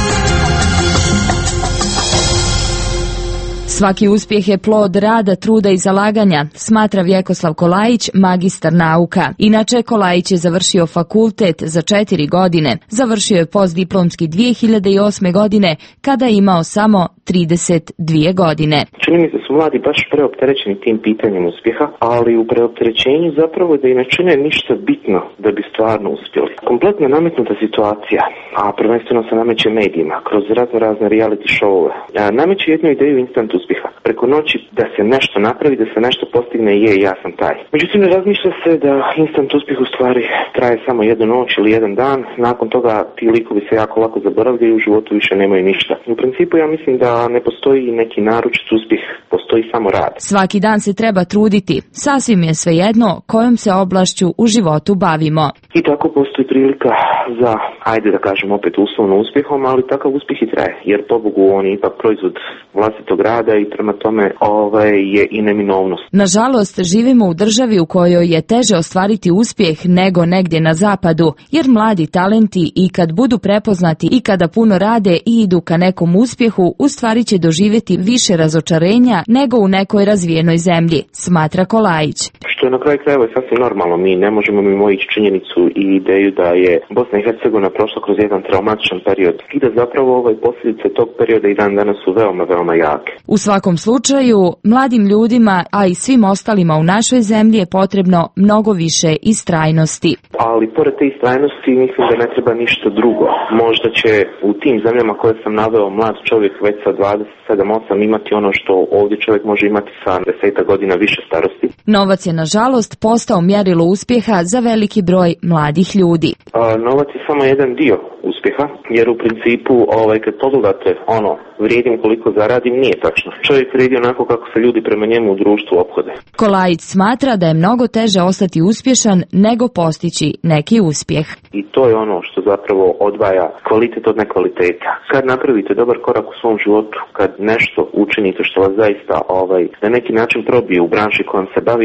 Svaki uspjeh je plod rada, truda i zalaganja, smatra Vjekoslav Kolajić, magistar nauka. Inače, Kolajić je završio fakultet za četiri godine. Završio je postdiplomski dvije hiljade osme. godine, kada je imao samo trideset dvije godine. Čini mi se da su mladi baš preopterećeni tim pitanjem uspjeha, ali u preopterećenju zapravo da i ne čine ništa bitno da bi stvarno uspjeli. Kompletno nametnuta situacija, a prvenstveno se nameće medijima, kroz razno razne reality showove, nameće jednu ideju instant uspjeha. Preko noći da se nešto napravi, da se nešto postigne, je, ja sam taj. Međutim, ne razmišlja se da instant uspjeh u stvari traje samo jednu noć ili jedan dan, nakon toga ti likovi se jako lako zaboravljaju i u životu više nemaju ništa. U principu ja mislim da ne postoji neki naručit uspjeh, postoji samo rad. Svaki dan se treba truditi, sasvim je svejedno kojom se oblašću u životu bavimo. I tako postoji prilika za, ajde da kažem opet uslovno uspjehom, ali takav uspjeh i traje, jer pobogu on je ipak proizvod vlastitog rada i prema tome ovaj, je i neminovnost. Nažalost, živimo u državi u kojoj je teže ostvariti uspjeh nego negdje na zapadu, jer mladi talenti i kad budu prepoznati i kada puno rade i idu ka nekom uspjehu, u stvari će doživjeti više razočarenja nego u nekoj razvijenoj zemlji, smatra Kolajić. Što je na kraju krajeva sasvim normalno, mi ne možemo mimoići činjenicu i ideju da je Bosna i Hercegovina prošla kroz jedan traumatičan period i da zapravo ovaj posljedice tog perioda i dan danas su veoma, veoma jake. U svakom slučaju, mladim ljudima, a i svim ostalima u našoj zemlji je potrebno mnogo više istrajnosti. Ali pored te istrajnosti mislim da ne treba ništa drugo. Možda će u tim zemljama koje sam naveo mlad čovjek već sa dvadeset sedam osam imati ono što ovdje čovjek može imati sa deset godina više starosti. Novac je nažalost postao mjerilo uspjeha za veliki broj mladih ljudi. A, novac je samo jedan dio uspjeha, jer u principu ovaj, kad pogledate ono, vrijedim koliko zaradim, nije tačno. Čovjek vrijedi onako kako se ljudi prema njemu u društvu ophode. Kolajić smatra da je mnogo teže ostati uspješan nego postići neki uspjeh. I to je ono što zapravo odvaja kvalitet od nekvaliteta. Kad napravite dobar korak u svom životu, kad nešto učinite što vas zaista ovaj, na neki način probije u branši kojom se bavite, tek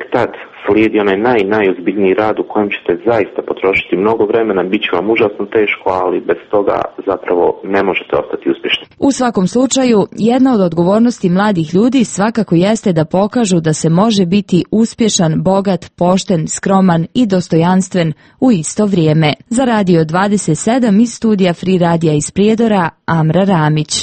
tad slijedi onaj naj, najozbiljniji rad u kojem ćete zaista potrošiti mnogo vremena, bit će vam užasno teško, ali bez toga zapravo ne možete ostati uspješni. U svakom slučaju, jedna od odgovornosti mladih ljudi svakako jeste da pokažu da se može biti uspješan, bogat, pošten, skroman i dostojanstven u isto vrijeme. Za Radio dvadeset sedam iz studija Free radija iz Prijedora, Amra Ramić.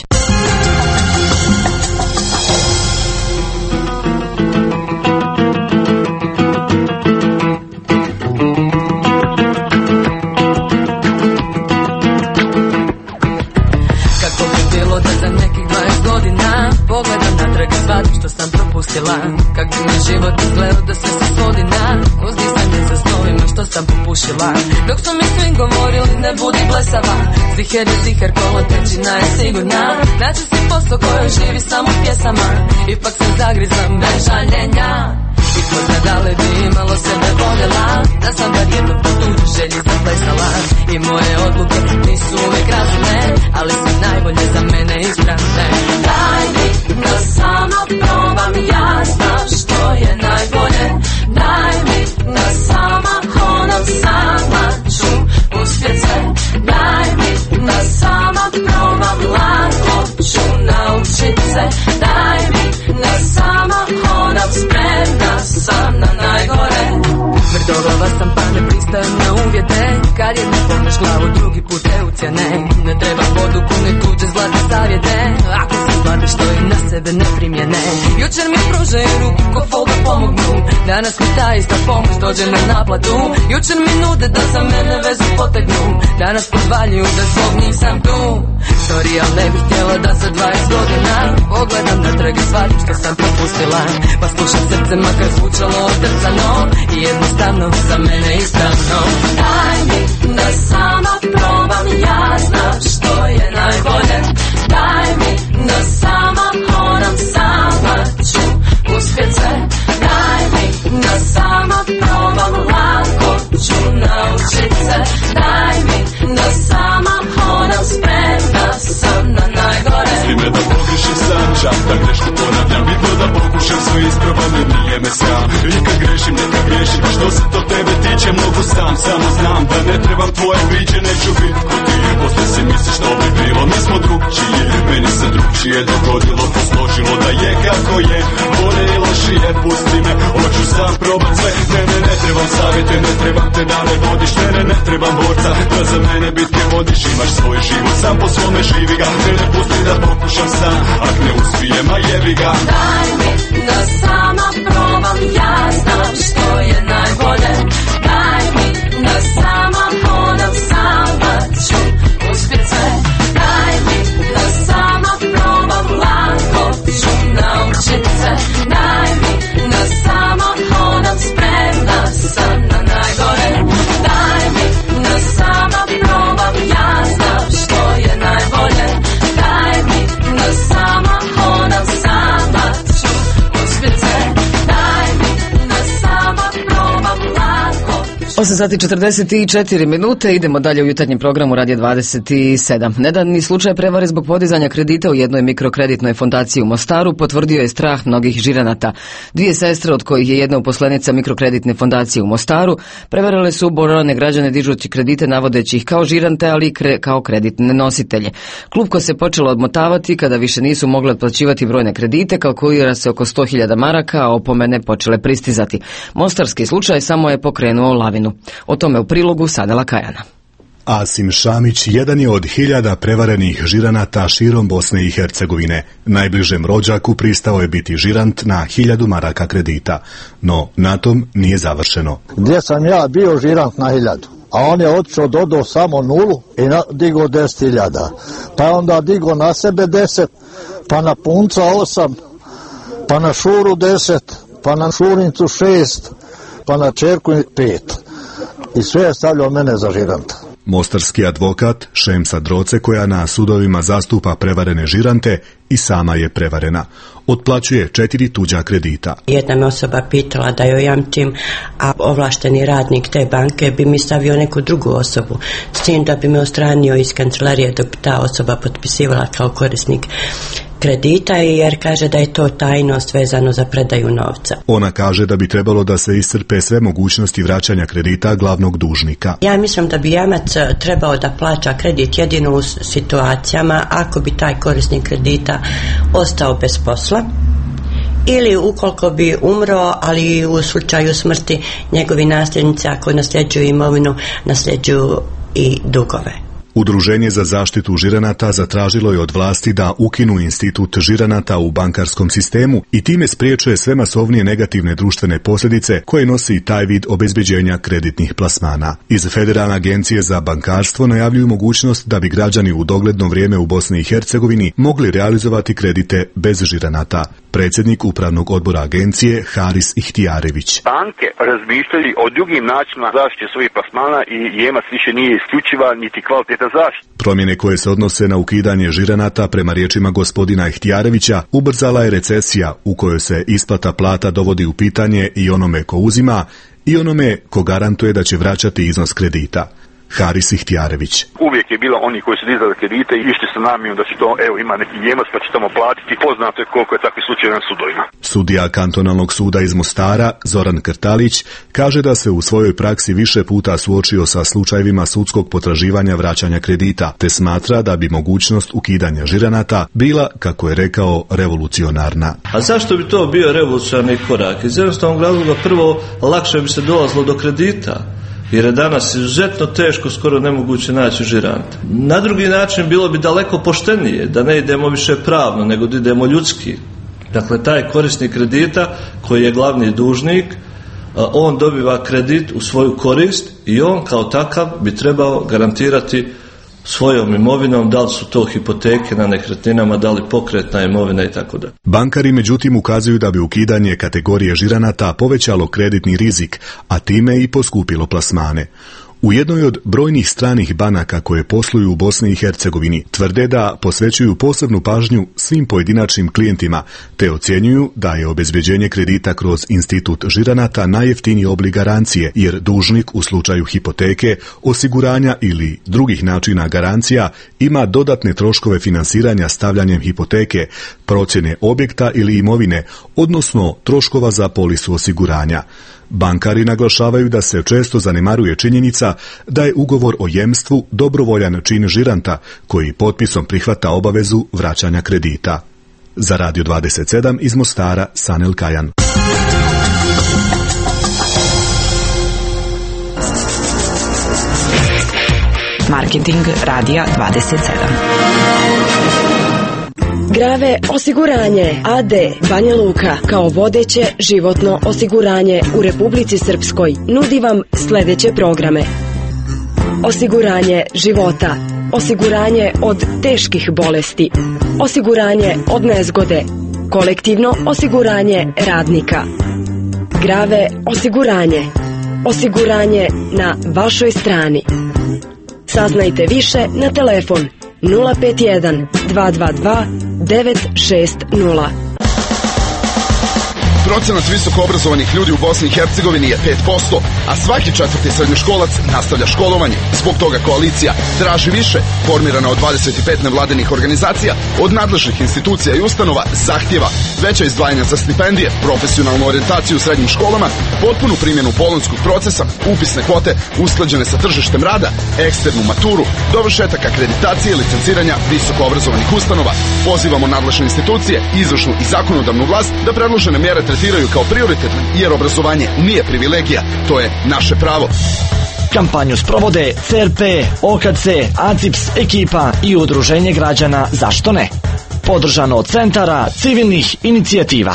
Pogledam natrag i shvatim što sam propustila. Kak bi mi život izgledao da sve se svodi na uzdisanje sa snovima što sam popušila. Dok su mi svi govorili ne budi blesava, ziher je ziher, kolotečina je sigurna. Naći si posao koji živi samo pjesama, ipak se zagrizam bez žaljenja. I ko zna da li bi imalo sebe voljela, da sam bar jednu put u želji zaplesala. I moje odluke nisu uvijek razumne, ali su najbolje za mene ispravne. Daj mi da sama probam, ja znam što je najbolje. Daj mi da sama hodam, sama ću uspjet se. Daj mi da sama probam, lako ću naučit se. Daj mi da sama hodam, spremna sam na najgore. Tvrdogava sam pa ne pristajem na uvjete, kad jedno pomeš glavu drugi put te ucjene. Ne treba poduku ni tuđe zlate savjete, ako se shvatiš što i na sebe ne primjene. Jučer mi pružaju ruku ko fol da pomognu, danas mi ta ista pomoć dođe na naplatu. Jučer mi nude da za mene vezu potegnu, danas podvaljuju da zbog njih sam tu. Sorry, al ne bih htjela da za dvadeset godina pogledam natrag i shvatim što sam propustila. Pa slušam srce makar zvučalo otrcano i jednostavno za mene ispravno. Daj mi da sama probam, ja znam što je najbolje. Daj mi da sama hodam, sama ću uspjet se. Daj mi da sama probam, lako ću naučit se. Daj mi da sama hodam, spremna sam na najgore. Misli me da pogriješim sam, čak da grešku ponavljam. Bitno da pokušam sve ispravam, jer nije me sram. I kad grešim, neka grešim, što se to tebe tiče, mogu sam. Samo znam da ne trebam tvoje priče, neću bit ko ti. Posle si misliš što bi bilo, mi smo drugčije. Meni se drugčije dogodilo, to složilo da je kako je. Bolje i lošije, pusti me, hoću sam probat sve. Ne, ne, ne trebam savjete, ne trebam te da me vodiš. Ne, ne, ne trebam borca, da za mene bitke vodiš. Imaš svoj život, sam po svome živi ga. Ne, ne pusti da pokušam sam, ak ne uspijem, a jebi ga. Daj mi da sama probam, ja znam što je najbolje. Daj mi da sama hodam, sama ću uspjet se. Daj mi da sama probam, lako ću naučit se. Daj mi da sama hodam, spremna sam na najgore. Daj mi da sama probam, ja znam što je najbolje. Daj mi da sama hodam, sama ću uspjet se. Daj mi da sama probam, lako. osam sati četrdeset četiri minute, idemo dalje u jutarnjem programu Radija dvadeset sedam. Nedavni slučaj prevare zbog podizanja kredita u jednoj mikrokreditnoj fondaciji u Mostaru potvrdio je strah mnogih žiranata. Dvije sestre, od kojih je jedna uposlenica mikrokreditne fondacije u Mostaru, prevarile su brojne građane dižući kredite navodeći ih kao žirante, ali i kre, kao kreditne nositelje. Klupko se počelo odmotavati kada više nisu mogli otplaćivati brojne kredite, kalkulira se oko sto hiljada maraka, a opomene počele pristizati. Mostarski slučaj samo je pokrenuo lavinu. O tome u prilogu Sadela Kajana. Asim Šamić jedan je od hiljada prevarenih žiranata širom Bosne i Hercegovine. Najbližem rođaku pristao je biti žirant na hiljadu maraka kredita, no na tom nije završeno. Gdje sam ja bio žirant na hiljadu, a on je otišao dodao samo nulu i na, digo deset hiljada, pa onda digo na sebe deset, pa na punca osam, pa na šuru deset, pa na šurnicu šest, pa na čerku pet. I sve je stavljao mene za žiranta. Mostarski advokat Šemsa Droce, koja na sudovima zastupa prevarene žirante, i sama je prevarena. Otplaćuje četiri tuđa kredita. Jedna me osoba pitala da joj jamčim, a ovlašteni radnik te banke bi mi stavio neku drugu osobu, s tim da bi me ostranio iz kancelarije dok bi ta osoba potpisivala kao korisnik kredita, jer kaže da je to tajnost vezano za predaju novca. Ona kaže da bi trebalo da se iscrpe sve mogućnosti vraćanja kredita glavnog dužnika. Ja mislim da bi jamac trebao da plaća kredit jedino u situacijama ako bi taj korisnik kredita ostao bez posla, ili ukoliko bi umro, ali u slučaju smrti njegovi nasljednici, ako nasljeđuju imovinu, nasljeđuju i dugove. Udruženje za zaštitu žiranata zatražilo je od vlasti da ukinu institut žiranata u bankarskom sistemu i time spriječuje sve masovnije negativne društvene posljedice koje nosi taj vid obezbeđenja kreditnih plasmana. Iz Federalne agencije za bankarstvo najavljuju mogućnost da bi građani u dogledno vrijeme u Bosni i Hercegovini mogli realizovati kredite bez žiranata. Predsjednik upravnog odbora agencije Haris Ihtijarević. Banke razmišljaju o drugim načinima zaštite svojih plasmana i jemac više nije isključiva niti kvaliteta zaštite. Promjene koje se odnose na ukidanje žiranata, prema riječima gospodina Ihtijarevića, ubrzala je recesija u kojoj se isplata plata dovodi u pitanje i onome ko uzima i onome ko garantuje da će vraćati iznos kredita. Haris Ihtijarević. Uvijek je bilo oni koji su dizali kredite i išli su namijom da će to, evo ima neki jemac pa će tamo platiti. Poznato je koliko je takvih slučajeva na sudovima. Sudija kantonalnog suda iz Mostara, Zoran Krtalić, kaže da se u svojoj praksi više puta suočio sa slučajevima sudskog potraživanja vraćanja kredita, te smatra da bi mogućnost ukidanja žiranata bila, kako je rekao, revolucionarna. A zašto bi to bio revolucionarni korak? Iz jednostavnog razloga, prvo, lakše bi se dolazilo do kredita, jer je danas izuzetno teško, skoro nemoguće naći žirant. Na drugi način bilo bi daleko poštenije da ne idemo više pravno, nego da idemo ljudski. Dakle, taj korisnik kredita koji je glavni dužnik, on dobiva kredit u svoju korist i on kao takav bi trebao garantirati svojom imovinom, da li su to hipoteke na nekretninama, da li pokretna imovina i tako dalje. Bankari međutim ukazuju da bi ukidanje kategorije žiranata povećalo kreditni rizik, a time i poskupilo plasmane. U jednoj od brojnih stranih banaka koje posluju u Bosni i Hercegovini tvrde da posvećuju posebnu pažnju svim pojedinačnim klijentima, te ocjenjuju da je obezbeđenje kredita kroz institut žiranata najjeftiniji oblik garancije, jer dužnik u slučaju hipoteke, osiguranja ili drugih načina garancija ima dodatne troškove finansiranja stavljanjem hipoteke, procjene objekta ili imovine, odnosno troškova za polisu osiguranja. Bankari naglašavaju da se često zanemaruje činjenica da je ugovor o jemstvu dobrovoljan čin žiranta koji potpisom prihvata obavezu vraćanja kredita. Za Radio dvadeset sedam iz Mostara, Sanel Kajan. Marketing Radija dvadeset sedam. Grave osiguranje A D Banja Luka kao vodeće životno osiguranje u Republici Srpskoj nudi vam sljedeće programe: osiguranje života, osiguranje od teških bolesti, osiguranje od nezgode, kolektivno osiguranje radnika, Grave osiguranje, osiguranje na vašoj strani. Saznajte više na telefon nula pet jedan dva dva dva devet šest nula. Procenat visoko obrazovanih ljudi u Bosni i Hercegovini je pet posto, a svaki četvrti srednjoškolac nastavlja školovanje. Zbog toga koalicija traži više, formirana od dvadeset pet nevladinih organizacija, od nadležnih institucija i ustanova zahtjeva veća izdvajanja za stipendije, profesionalnu orijentaciju u srednjim školama, potpunu primjenu bolonjskog procesa, upisne kvote usklađene sa tržištem rada, eksternu maturu, dovršetak akreditacije i licenciranja visoko obrazovanih ustanova. Pozivamo nadležne institucije, izvršnu i zakonodavnu vlast da predložene mjere tretiraju kao prioritetne, jer obrazovanje nije privilegija, to je naše pravo. Kampanju sprovode C R P, O K C, A C I P S, ekipa i udruženje građana Zašto ne? Podržano od centara civilnih inicijativa.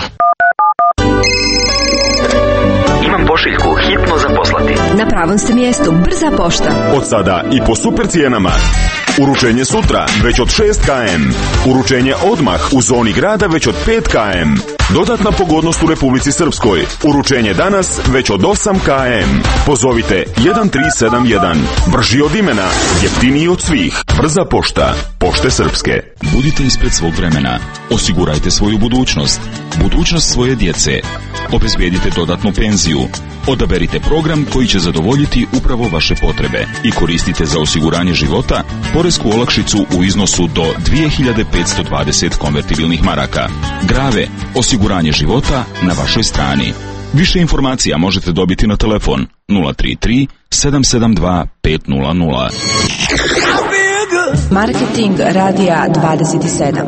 Imam pošiljku, hitno za poslati. Na pravom ste mjestu, brza pošta. Od sada i po super cijenama. Uručenje sutra već od šest kilometara. Uručenje odmah u zoni grada već od pet kilometara. Dodatna pogodnost u Republici Srpskoj. Uručenje danas već od osam kilometara. Pozovite jedan tri sedam jedan. Brži od imena, jeftiniji od svih. Brza pošta. Pošte Srpske. Budite ispred svog vremena. Osigurajte svoju budućnost. Budućnost svoje djece. Obezbedite dodatnu penziju. Odaberite program koji će zadovoljiti upravo vaše potrebe i koristite za osiguranje života poresku olakšicu u iznosu do dvije hiljade petsto dvadeset konvertibilnih maraka. Grave, osiguranje života na vašoj strani. Više informacija možete dobiti na telefon nula tri tri sedam sedam dva pet nula nula. Marketing radija dvadeset sedam.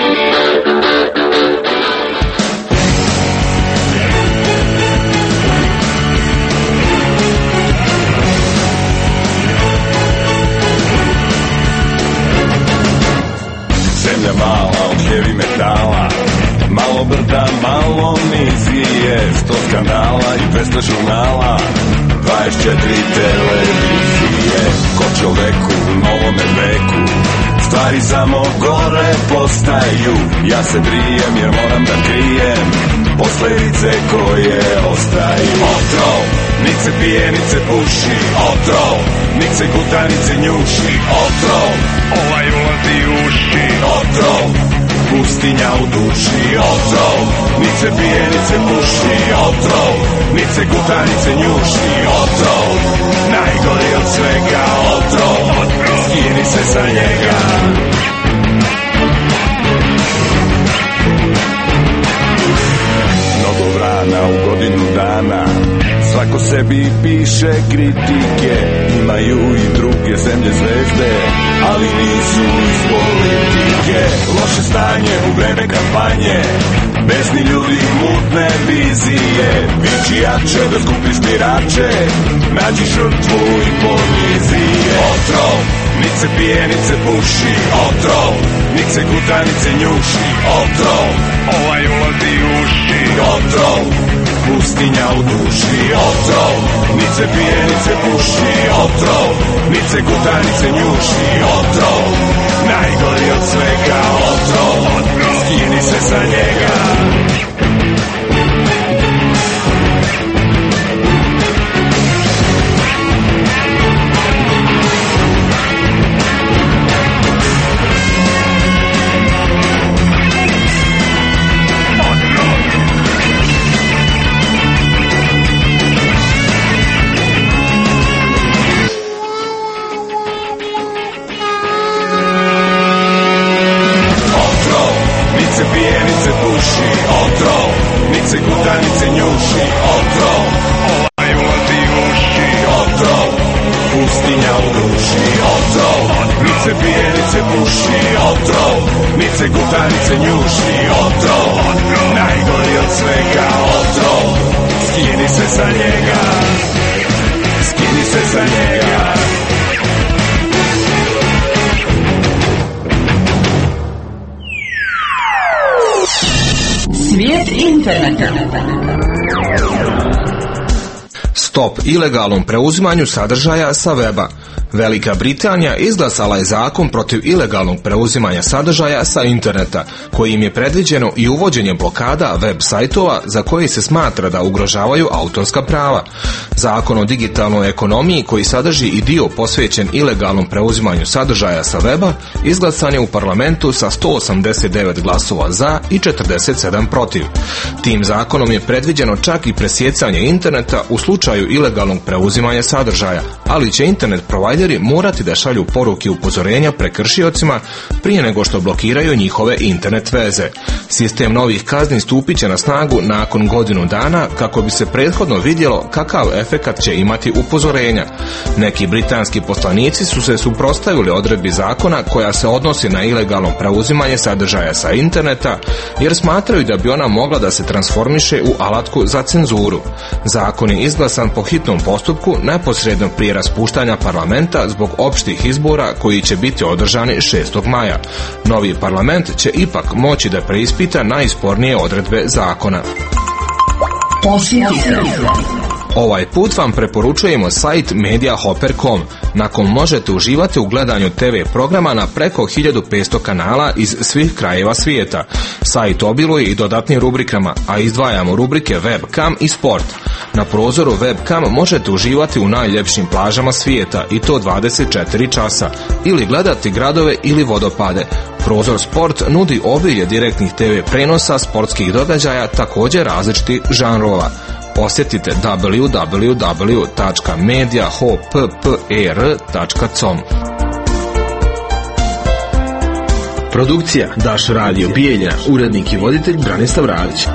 Zemlja mala od heavy metala, malo brda, malo nizije, sto skandala i dvesta žurnala, dvadeset četiri televizije. Ko čoveku u novome veku, stvari samo gore postaju. Ja se brijem jer moram da krijem posljedice koje ostaju. Otrov, nic se pije, nic se puši. Otrov, nic se guta, nic se njuši. Otrov, ovaj ulazi u uši. Otrov, pustinja u duši. Otrov, nic se pije, nic se puši. Otrov, nic se guta, nic se njuši. Otrov, najgori od svega. Otrov, skini se sa njega. Mnogo vrana u godinu dana, svako sebi piše kritike. Imaju i druge zemlje zvezde, ali nisu iz politike. Loše stanje u vreme kampanje, besni ljudi, mutne vizije. Viči jače da skupiš birače, nađi žrtvu i ponizije. Otrov, nic se pije, nic se puši. Otrov, nic se guta, nic se njuši. Otrov, ovaj ulazi u uši. Otrov, pustinja u duši. Otrov, nic se pije, nic se puši. Otrov, nic se guta, nic se njuši. Otrov, najgori od svega. Otrov, skini se sa njega. Stop ilegalnom preuzimanju sadržaja sa weba. Velika Britanija izglasala je zakon protiv ilegalnog preuzimanja sadržaja sa interneta, kojim je predviđeno i uvođenje blokada web sajtova za koje se smatra da ugrožavaju autorska prava. Zakon o digitalnoj ekonomiji, koji sadrži i dio posvećen ilegalnom preuzimanju sadržaja sa weba, izglasan je u parlamentu sa sto osamdeset devet glasova za i četrdeset sedam protiv. Tim zakonom je predviđeno čak i presjecanje interneta u slučaju ilegalnog preuzimanja sadržaja, ali će internet provajderi morati da šalju poruke upozorenja prekršiocima prije nego što blokiraju njihove internet veze. Sistem novih kazni stupit će na snagu nakon godinu dana kako bi se prethodno vidjelo kakav efekat će imati upozorenja. Neki britanski poslanici su se suprotstavili odredbi zakona koja se odnosi na ilegalno preuzimanje sadržaja sa interneta, jer smatraju da bi ona mogla da se transformiše u alatku za cenzuru. Zakon je izglasan po hitnom postupku neposredno prije raspuštanja parlamenta zbog opštih izbora koji će biti održani šestog maja. Novi parlament će ipak moći da preispita najspornije odredbe zakona. Ovaj put vam preporučujemo sajt Mediahopper dot com, na kom možete uživati u gledanju te ve programa na preko hiljadu petsto kanala iz svih krajeva svijeta. Sajt obiluje i dodatnim rubrikama, a izdvajamo rubrike Webcam i Sport. Na prozoru Webcam možete uživati u najljepšim plažama svijeta, i to dvadeset četiri časa, ili gledati gradove ili vodopade. Prozor Sport nudi obilje direktnih te ve prenosa sportskih događaja, također različitih žanrova. Posjetite w w w tačka media hopper tačka com. Produkcija Daš Radio Bijelja, urednik i voditelj Branislav Radić.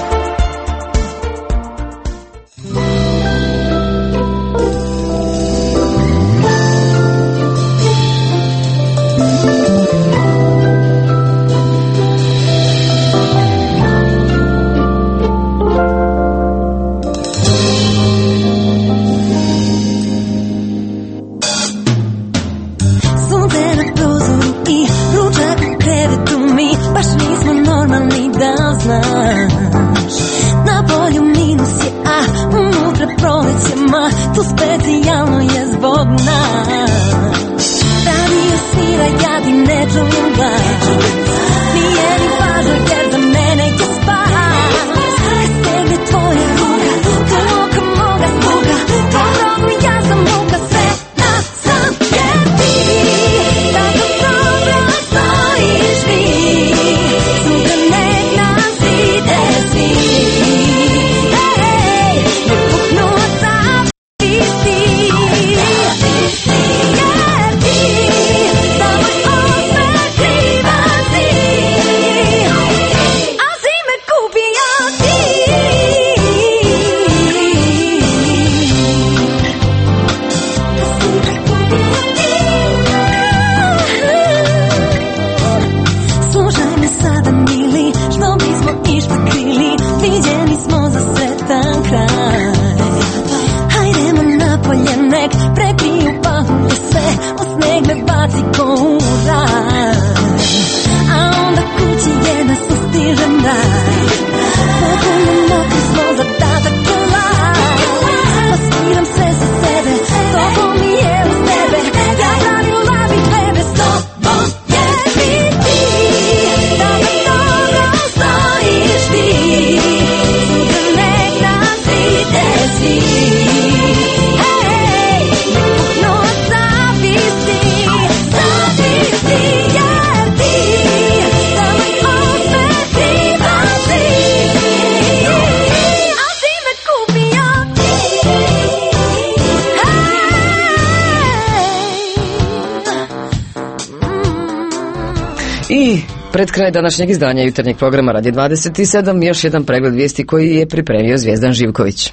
I pred kraj današnjeg izdanja jutarnjeg programa Radio dvadeset sedam još jedan pregled vijesti koji je pripremio Zvijezdan Živković.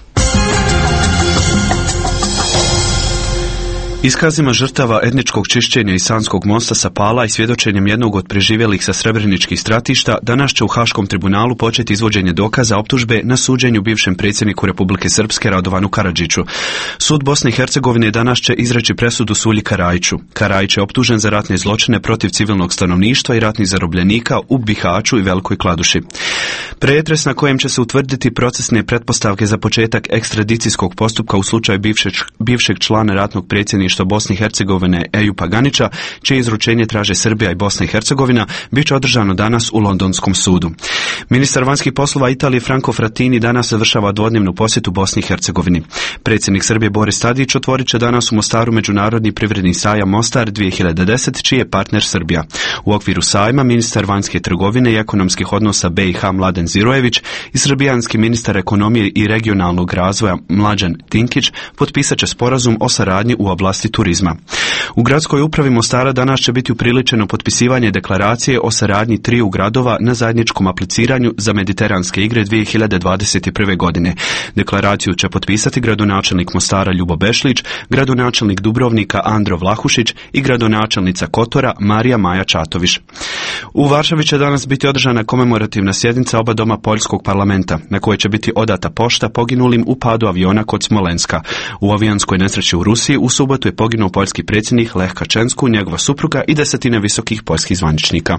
Iskazima žrtava etničkog čišćenja iz Sanskog mosta sa Pala i svjedočenjem jednog od preživjelih sa srebreničkih stratišta, danas će u Haškom tribunalu početi izvođenje dokaza optužbe na suđenju bivšem predsjedniku Republike Srpske Radovanu Karadžiću. Sud Bosne i Hercegovine danas će izreći presudu Sulji Karajiću. Karajić je optužen za ratne zločine protiv civilnog stanovništva i ratnih zarobljenika u Bihaću i Velikoj Kladuši. Pretres na kojem će se utvrditi procesne pretpostavke za početak ekstradicijskog postupka u slučaju bivšeg, bivšeg člana ratnog predsjedništva Bosne i Hercegovine Ejupa Ganića, čije izručenje traže Srbija i Bosna i Hercegovina, bit će održano danas u Londonskom sudu. Ministar vanjskih poslova Italije Franco Frattini danas završava dvodnevnu posjetu Bosni i Hercegovini. Predsjednik Srbije Boris Tadić otvorit će danas u Mostaru međunarodni privredni sajam Mostar dvije hiljade deset, čiji je partner Srbija. U okviru sajma ministar vanjske trgovine i ekonomskih odnosa B i H Mladen Zirojević i srbijanski ministar ekonomije i regionalnog razvoja Mlađan Tinkić potpisat će sporazum o saradnji u oblasti turizma. U gradskoj upravi Mostara danas će biti upriličeno potpisivanje deklaracije o saradnji triju gradova na zajedničkom apliciranju za Mediteranske igre dvije hiljade dvadeset prve. godine. Deklaraciju će potpisati gradonačelnik Mostara Ljubo Bešlić, gradonačelnik Dubrovnika Andro Vlahušić i gradonačelnica Kotora Marija Maja Čatović. U Varšavi će danas biti održana komemorativna sjednica oba doma Poljskog parlamenta, na kojoj će biti odata pošta poginulim u padu aviona kod Smolenska. U avionskoj nesreći u Rusiji u subotu je poginuo poljski predsjednik Lech Kačensku, njegova supruga i desetine visokih poljskih zvaničnika.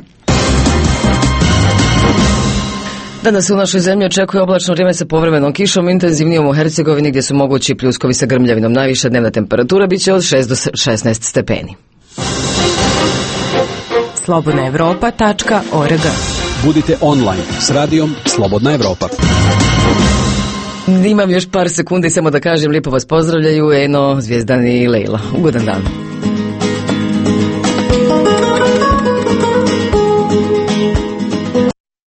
Danas se u našoj zemlji očekuje oblačno vrijeme sa povremenom kišom, intenzivnijom u Hercegovini gdje su mogući pljuskovi sa grmljavinom. Najviša dnevna temperatura bit će od šest do šesnaest stepeni. slobodna evropa tačka org. Budite online s radijom Slobodna Evropa. Imam još par sekundi samo da kažem, lijepo vas pozdravljaju Eno, Zvijezdan i Lejla. Ugodan dan.